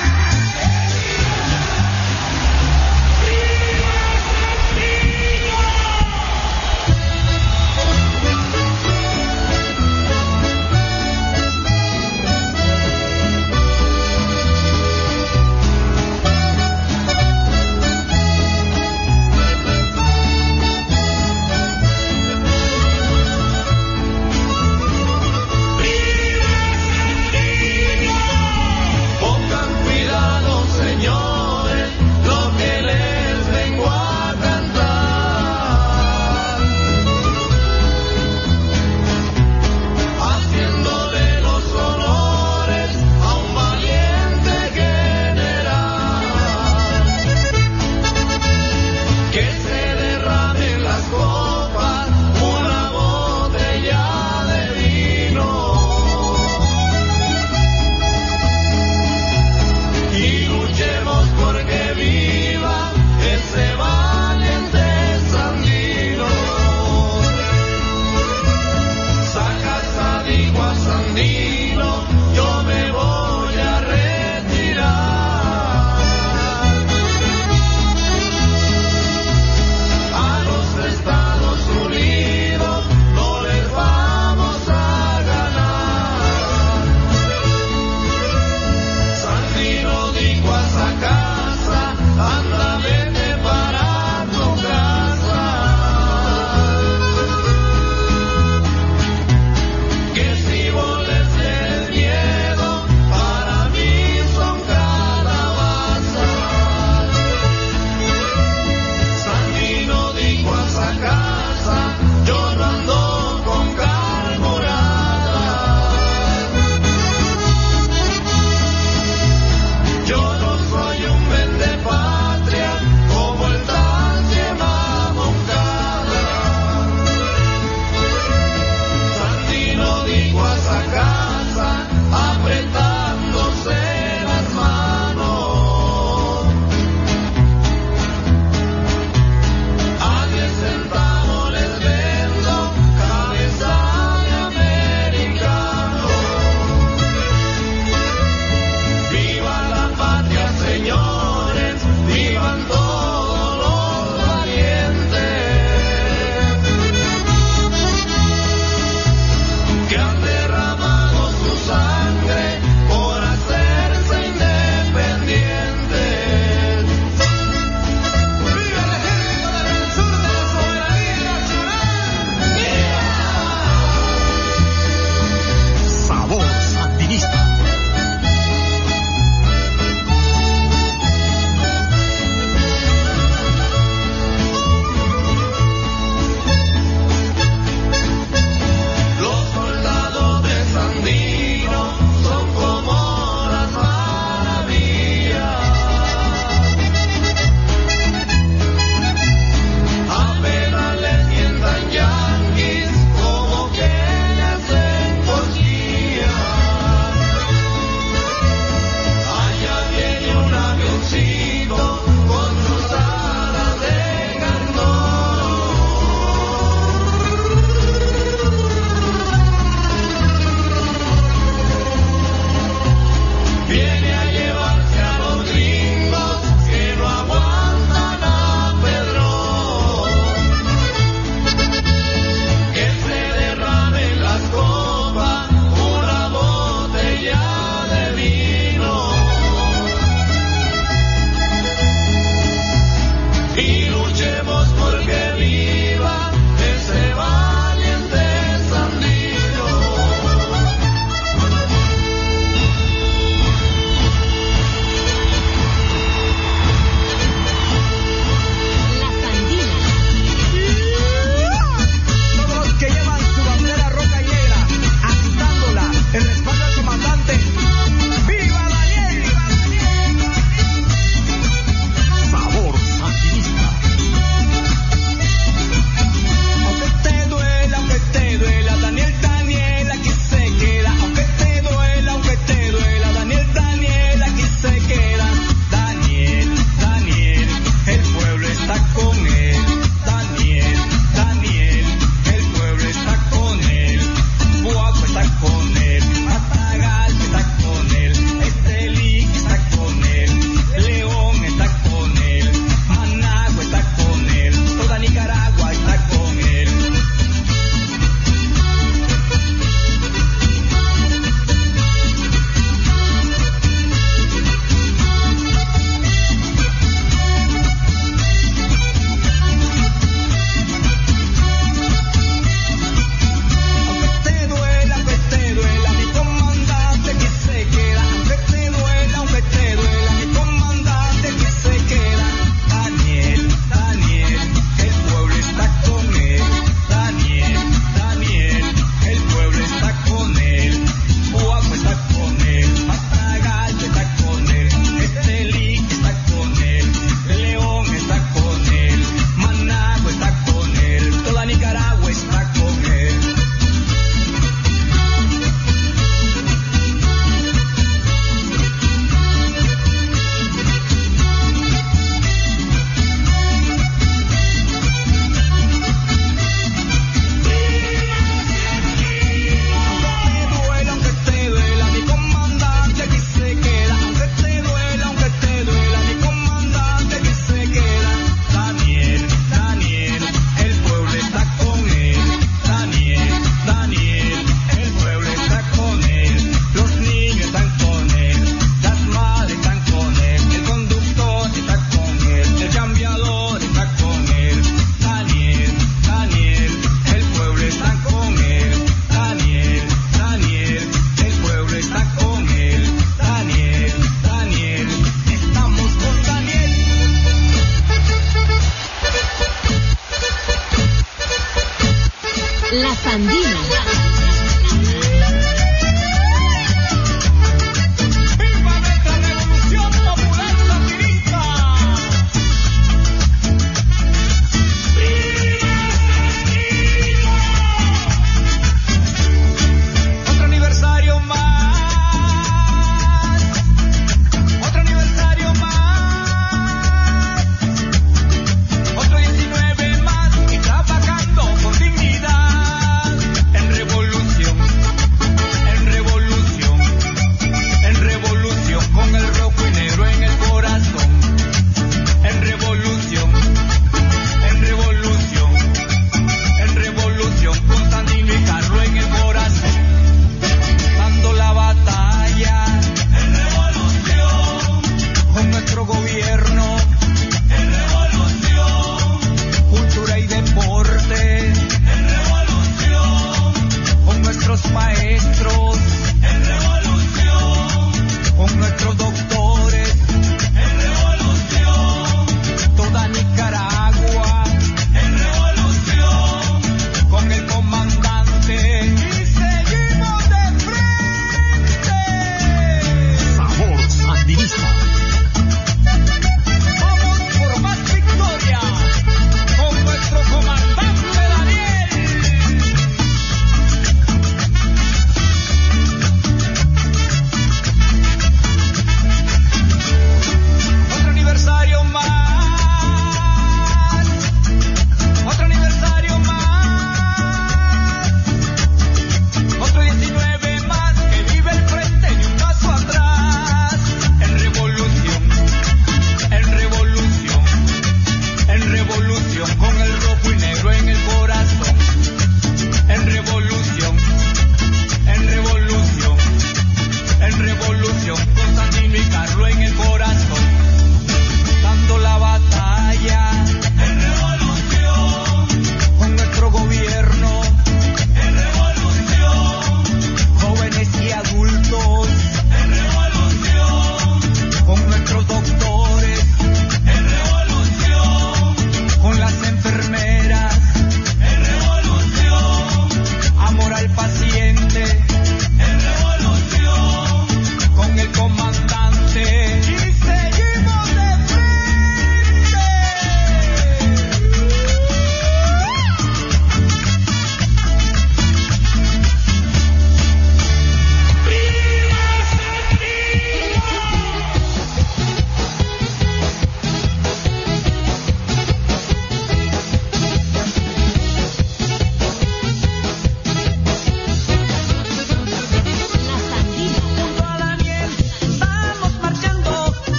¡Viva Sandino!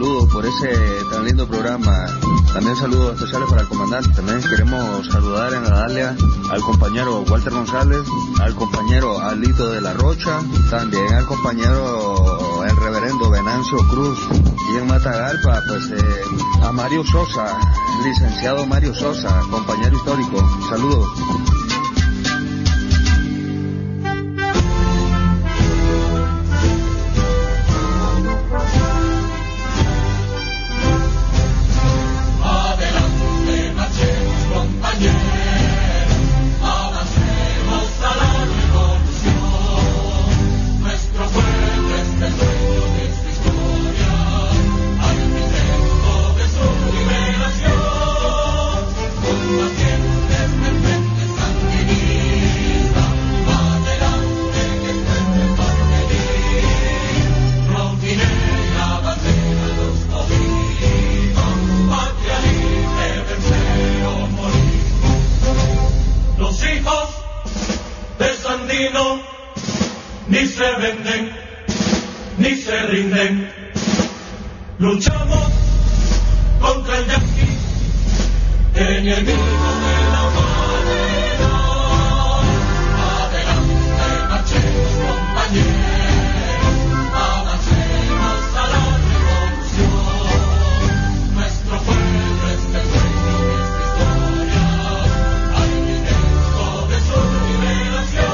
saludos por ese tan lindo programa. También saludos especiales para el comandante. También queremos saludar en la Dalia al compañero Walter González, al compañero Alito de la Rocha, también al compañero el reverendo Venancio Cruz, y en Matagalpa pues eh, a Mario Sosa, licenciado Mario Sosa, compañero histórico. Saludos. Ni se venden, ni se rinden. Luchamos contra el yanqui, enemigo de la humanidad. Adelante, marchemos, compañeros, avancemos a la revolución. Nuestro pueblo es el dueño de esta historia, arquitecto de su liberación.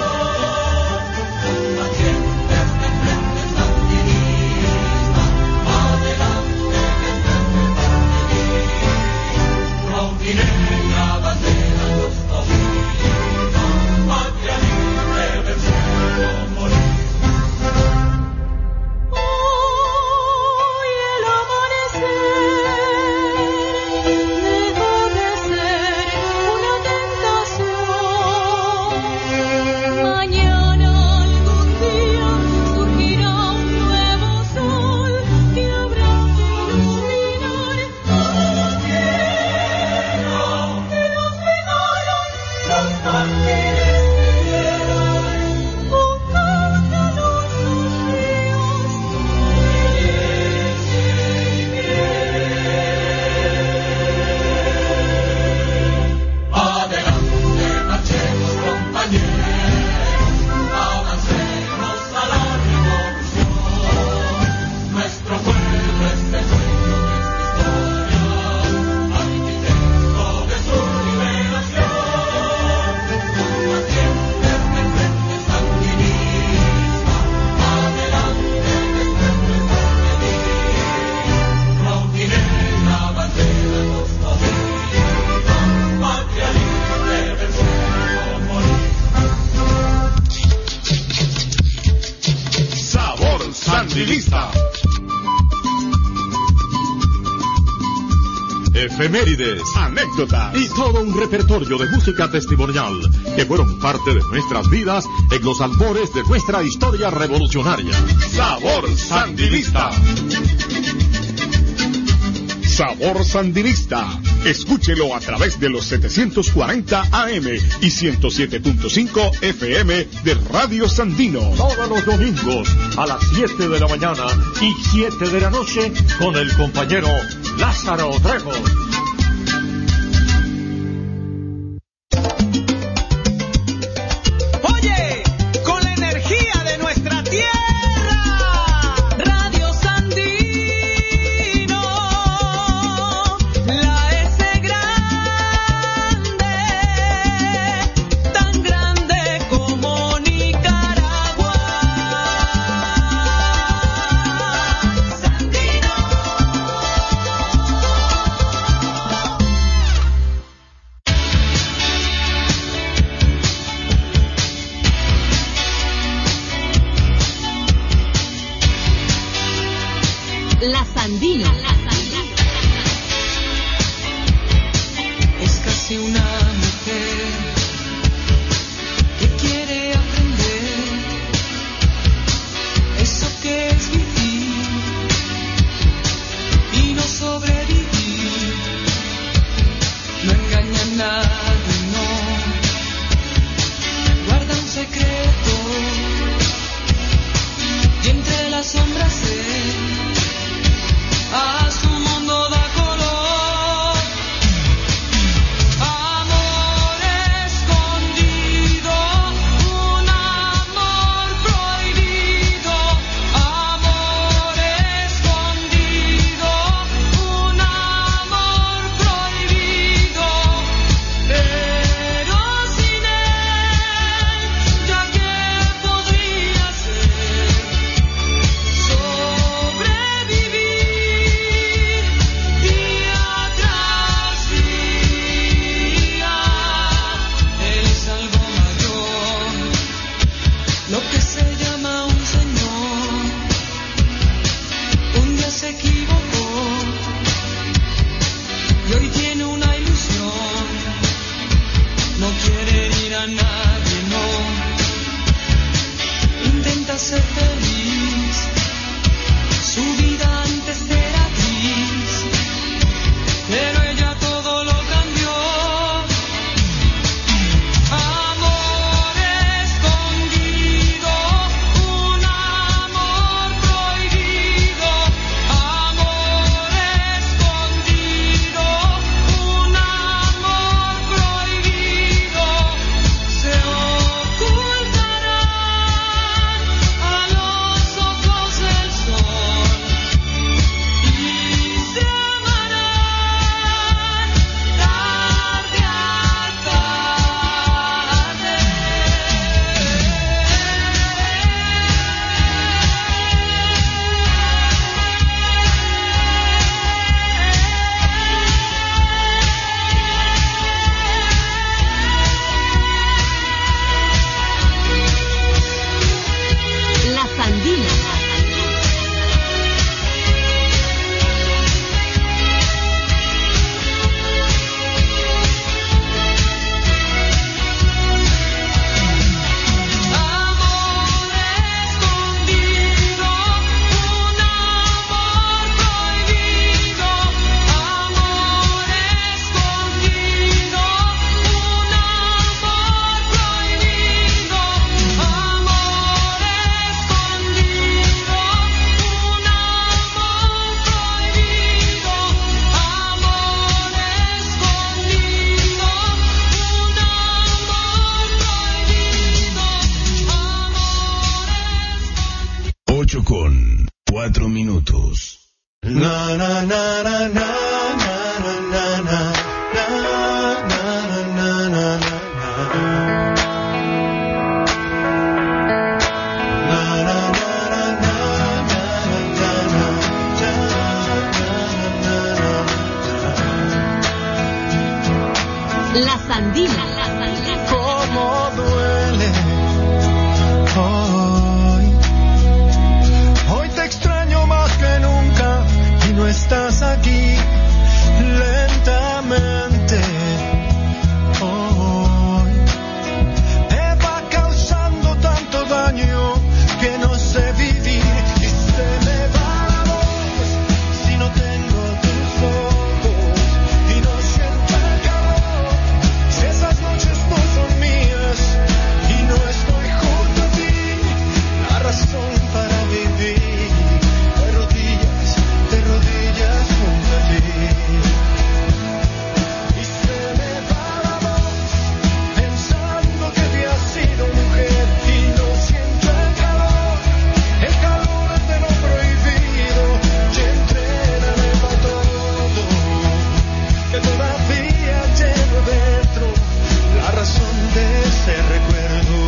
Efemérides, anécdotas y todo un repertorio de música testimonial que fueron parte de nuestras vidas en los albores de nuestra historia revolucionaria. Sabor Sandinista. Sabor Sandinista. Escúchelo a través de los setecientos cuarenta A M y ciento siete punto cinco F M de Radio Sandino. Todos los domingos a las siete de la mañana y siete de la noche con el compañero Lázaro Trejo. Oye, con la energía de nuestra tierra, Radio Sandino, la S grande, tan grande como Nicaragua. Sandino. La Sandino. Es casi una mujer que quiere aprender eso que es vivir y no sobrevivir. No engaña a nadie, no. Guarda un secreto y entre las sombras se... Ah, minutos. Na na na na na na na na na na na na na. La Sandina. Cómo duele hoy. Hoy te extraño más que nunca y no estás aquí. Lentamente hoy me va causando tanto daño que no sé vivir y se me va la voz si no tengo tus ojos y no siento el calor. Si esas noches no son mías y no estoy junto a ti, la razón para vivir de rodillas, de rodillas junto a ti. Y se me va la voz pensando que te has sido mujer y no siento el calor, el calor de lo prohibido. Y entréname para todo, que todavía llevo dentro la razón de ese recuerdo.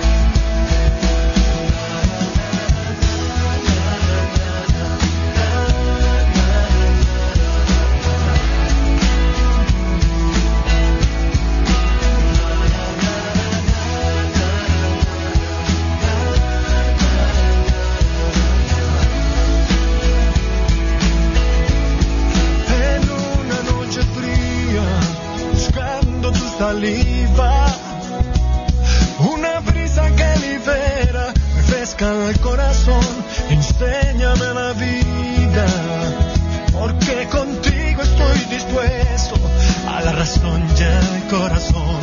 En una noche fría, buscando tu saliva, una brisa que libera, refresca el corazón, enséñame la vida, porque contigo estoy dispuesto a la razón y al corazón.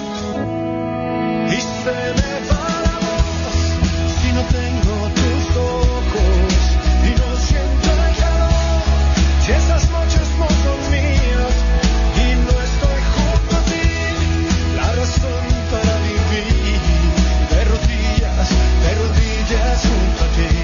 Y se me va la voz si no tengo tus ojos y no siento el calor. Si esas noches no son mías y no estoy junto a ti, la razón para vivir de rodillas, de rodillas junto a ti.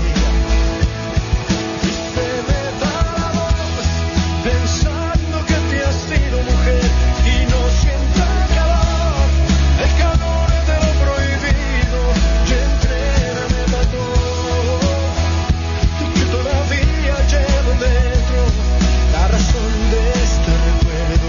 Y se me va la voz pensando que te has sido mujer y no siento el calor, el calor de lo prohibido. Y entréname para todo, que todavía llevo dentro la razón de este recuerdo.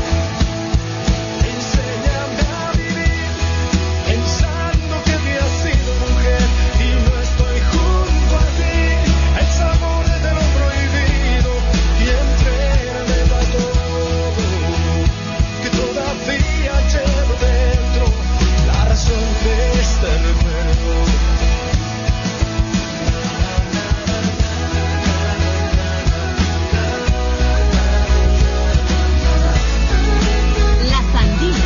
Enséñame a vivir pensando que te has sido mujer y no estoy junto a ti, el sabor de lo prohibido. Y entréname para todo, que todavía llevo dentro la razón de este recuerdo. La Sandina.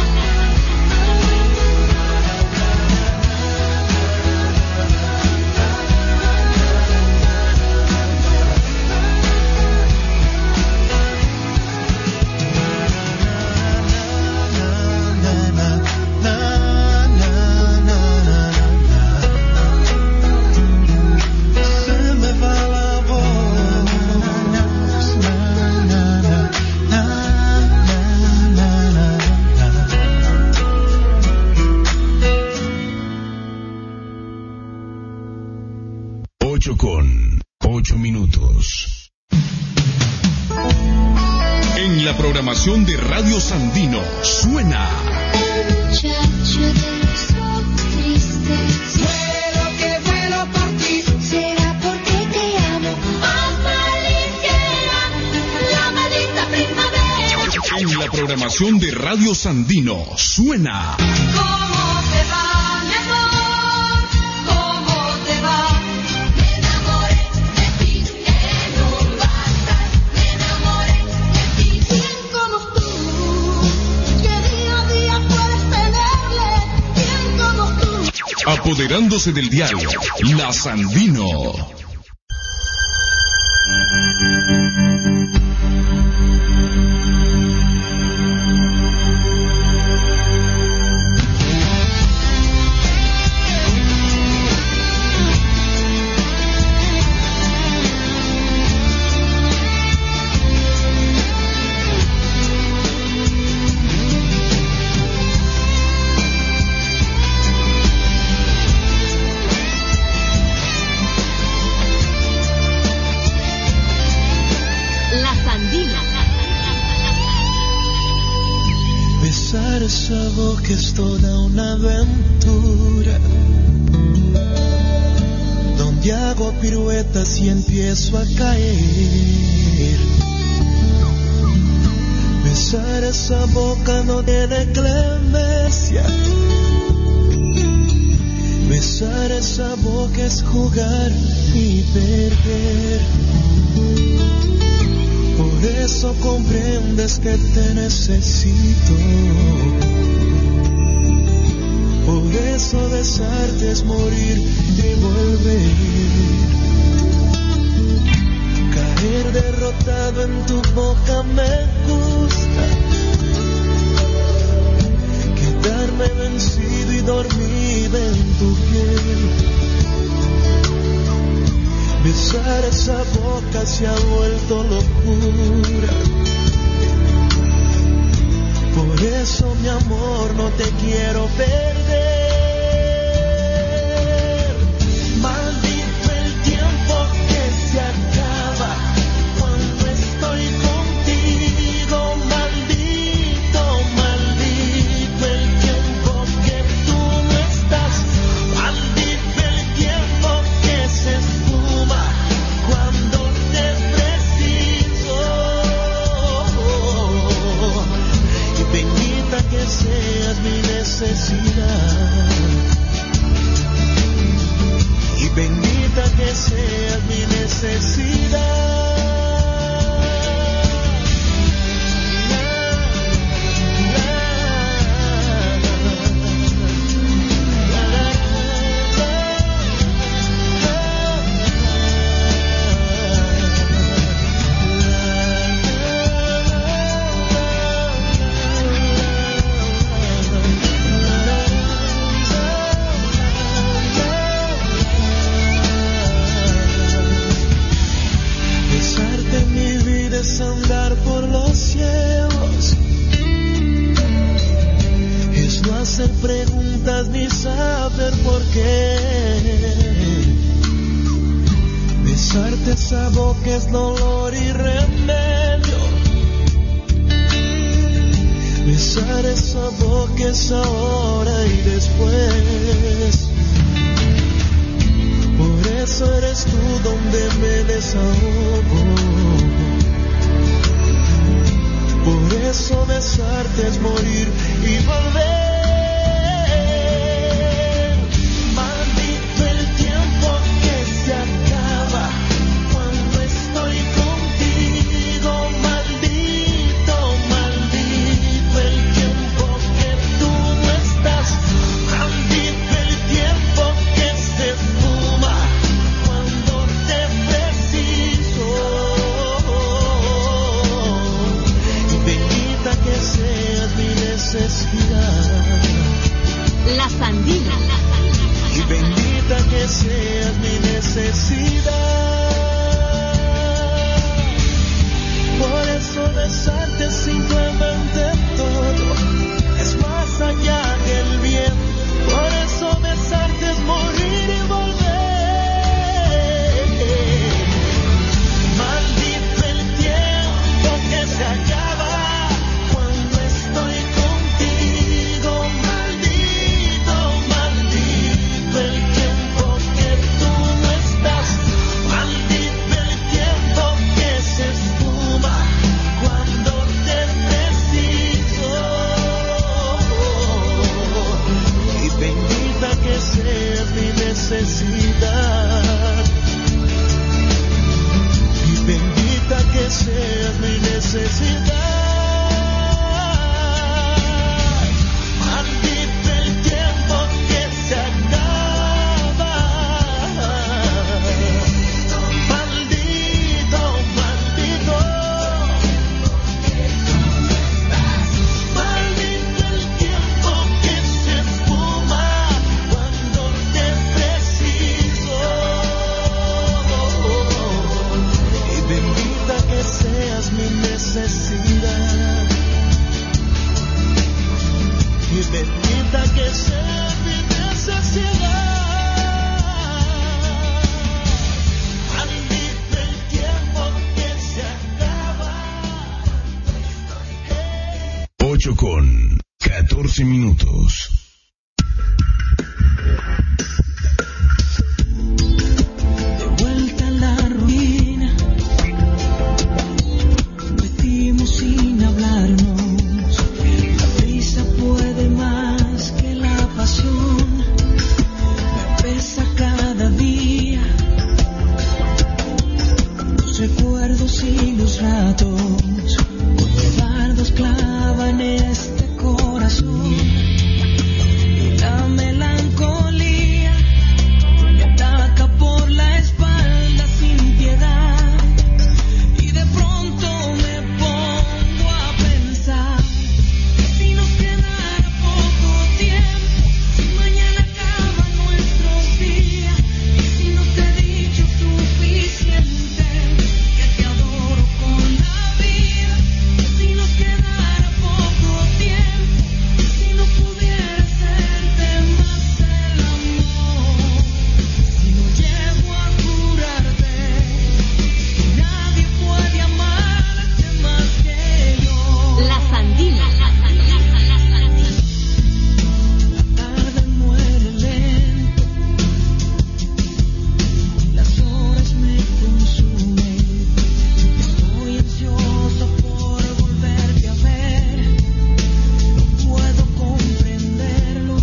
Se me va la voz. Na, na, na, na, na, na, Ocho con ocho minutos. En la programación de Radio Sandino suena Muchacho de los ojos tristes, vuelo que vuelo por ti, será porque te amo, más feliz que la maldita primavera. en la programación de Radio Sandino suena ¿Cómo te va, mi amor? ¿Cómo te va? Me enamoré de ti en un bazar, me enamoré de ti. ¿Quién como tú? Que día a día puedes tenerle. ¿Quién como tú? apoderándose del diario La Sandino. Besar esa boca es toda una aventura, donde hago piruetas y empiezo a caer. Besar esa boca no tiene clemencia. Besar esa boca es jugar y perder. Por eso comprendes que te necesito. Por eso besarte es morir y volver. Caer derrotado en tu boca me gusta. Quedarme vencido y dormido en tu piel. Besar esa boca se ha vuelto locura. Por eso, mi amor, no te quiero perder. Maldito el tiempo que se acaba cuando estoy contigo. Maldito, maldito el tiempo que tú no estás. Maldito el tiempo que se esfuma cuando te preciso. Y bendita que seas mi necesidad. Y bendita que seas mi necesidad. Besarte mi vida es andar por los cielos. Es no hacer preguntas ni saber por qué. Besarte esa boca es dolor y remedio. Besar esa boca es ahora y después. Por eso eres tú donde me desahogo. Por eso besarte es morir y volver. Maldito el tiempo que se acaba cuando estoy contigo. Maldito, maldito el tiempo que tú no estás. Maldito el tiempo que se esfuma cuando te preciso. Y bendita que seas mi necesidad. La Sandía. Y bendita que seas mi necesidad. Por eso besarte es simplemente todo. Es más allá del bien. Por eso besarte es morir y volver. Maldito el tiempo que se acaba cuando estoy contigo. Maldito, maldito el tiempo que tú no estás. Maldito el tiempo que se esfuma cuando te preciso. Y bendita que seas mi necesidad. Y bendita que seas mi necesidad. Maldito el tiempo que se acaba. Maldito, maldito. Maldito el tiempo que se esfuma cuando te preciso. Y bendita que seas mi necesidad. Y bendita que seas mi necesidad. Maldito el tiempo que se acaba. ocho con doce minutos. De vuelta a la ruina, vestimos sin hablarnos. La prisa puede más que la pasión, me pesa cada día. Los recuerdos y los ratos, como dardos clavan este corazón. Y la melancolía me ataca por la espalda sin piedad. Y de pronto me pongo a pensar que si nos quedara poco tiempo, si mañana acaban nuestros días, y si no te he dicho suficiente que te adoro con la vida, que si nos quedara poco tiempo, si no pudiera hacerte más el amor, si no llego a jurarte que nadie puede amarte más que yo. La Sandina. La tarde muere lento y las horas me consumen. Estoy ansioso por volverte a ver. No puedo comprenderlo.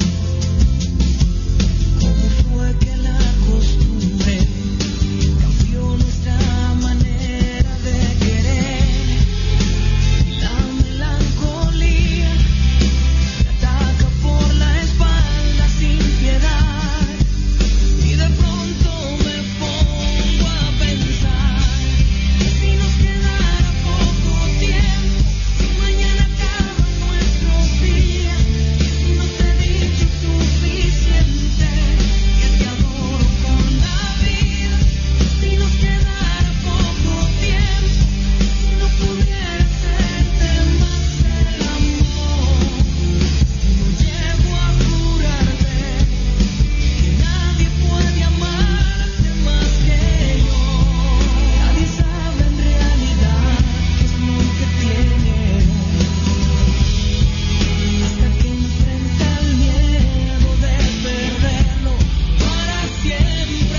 ¿Cómo fue que la costumbre cambió nuestra manera de querer? Y la melancolía me ataca por la espalda sin piedad. Y de pronto me pongo a pensar que si nos quedara poco tiempo, si mañana acaban nuestros días, y si no te he dicho suficiente que te adoro con la vida, si nos quedara poco tiempo, si no pudiera hacerte más el amor, si no llego a jurarte que nadie puede amarte más que yo. Nadie sabe en realidad qué es lo que tiene, hasta que enfrenta el miedo de perderlo para siempre.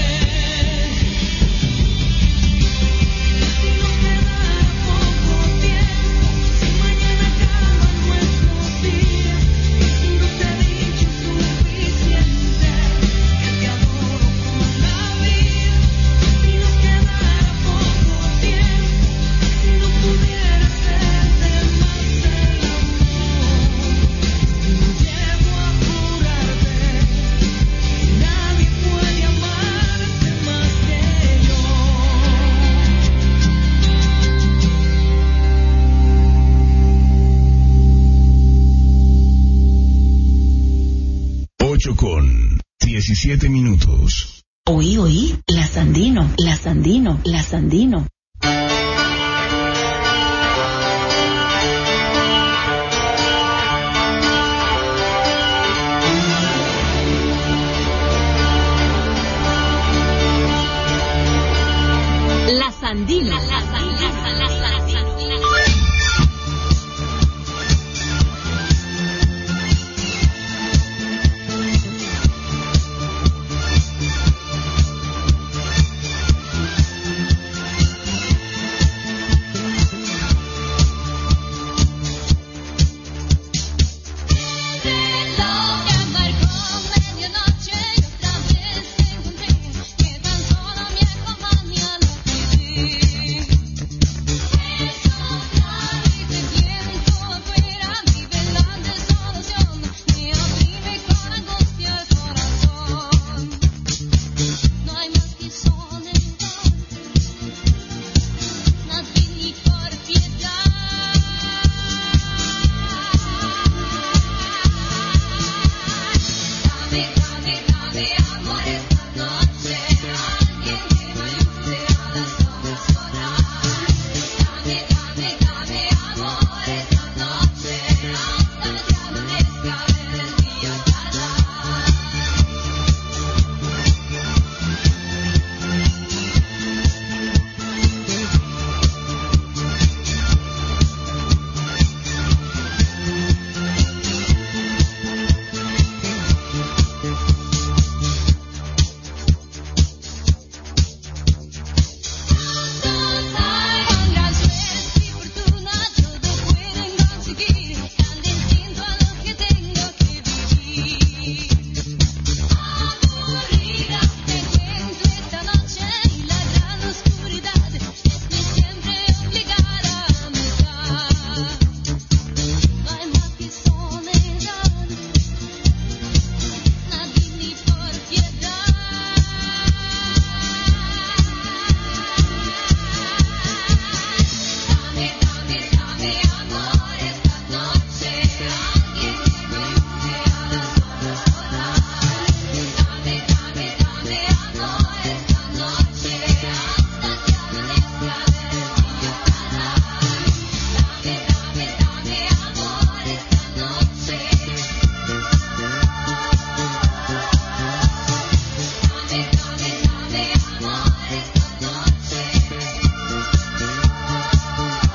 Si nos quedara poco tiempo, si mañana acaban nuestros días, y si no te he dicho suficiente que te adoro con la vida, si nos quedara poco tiempo, si no pudiera hacerte más el amor, si no llego a jurarte que nadie puede amarte más que yo. ocho con diecisiete minutos. Oí, oí, la Sandino, la Sandino, la Sandino.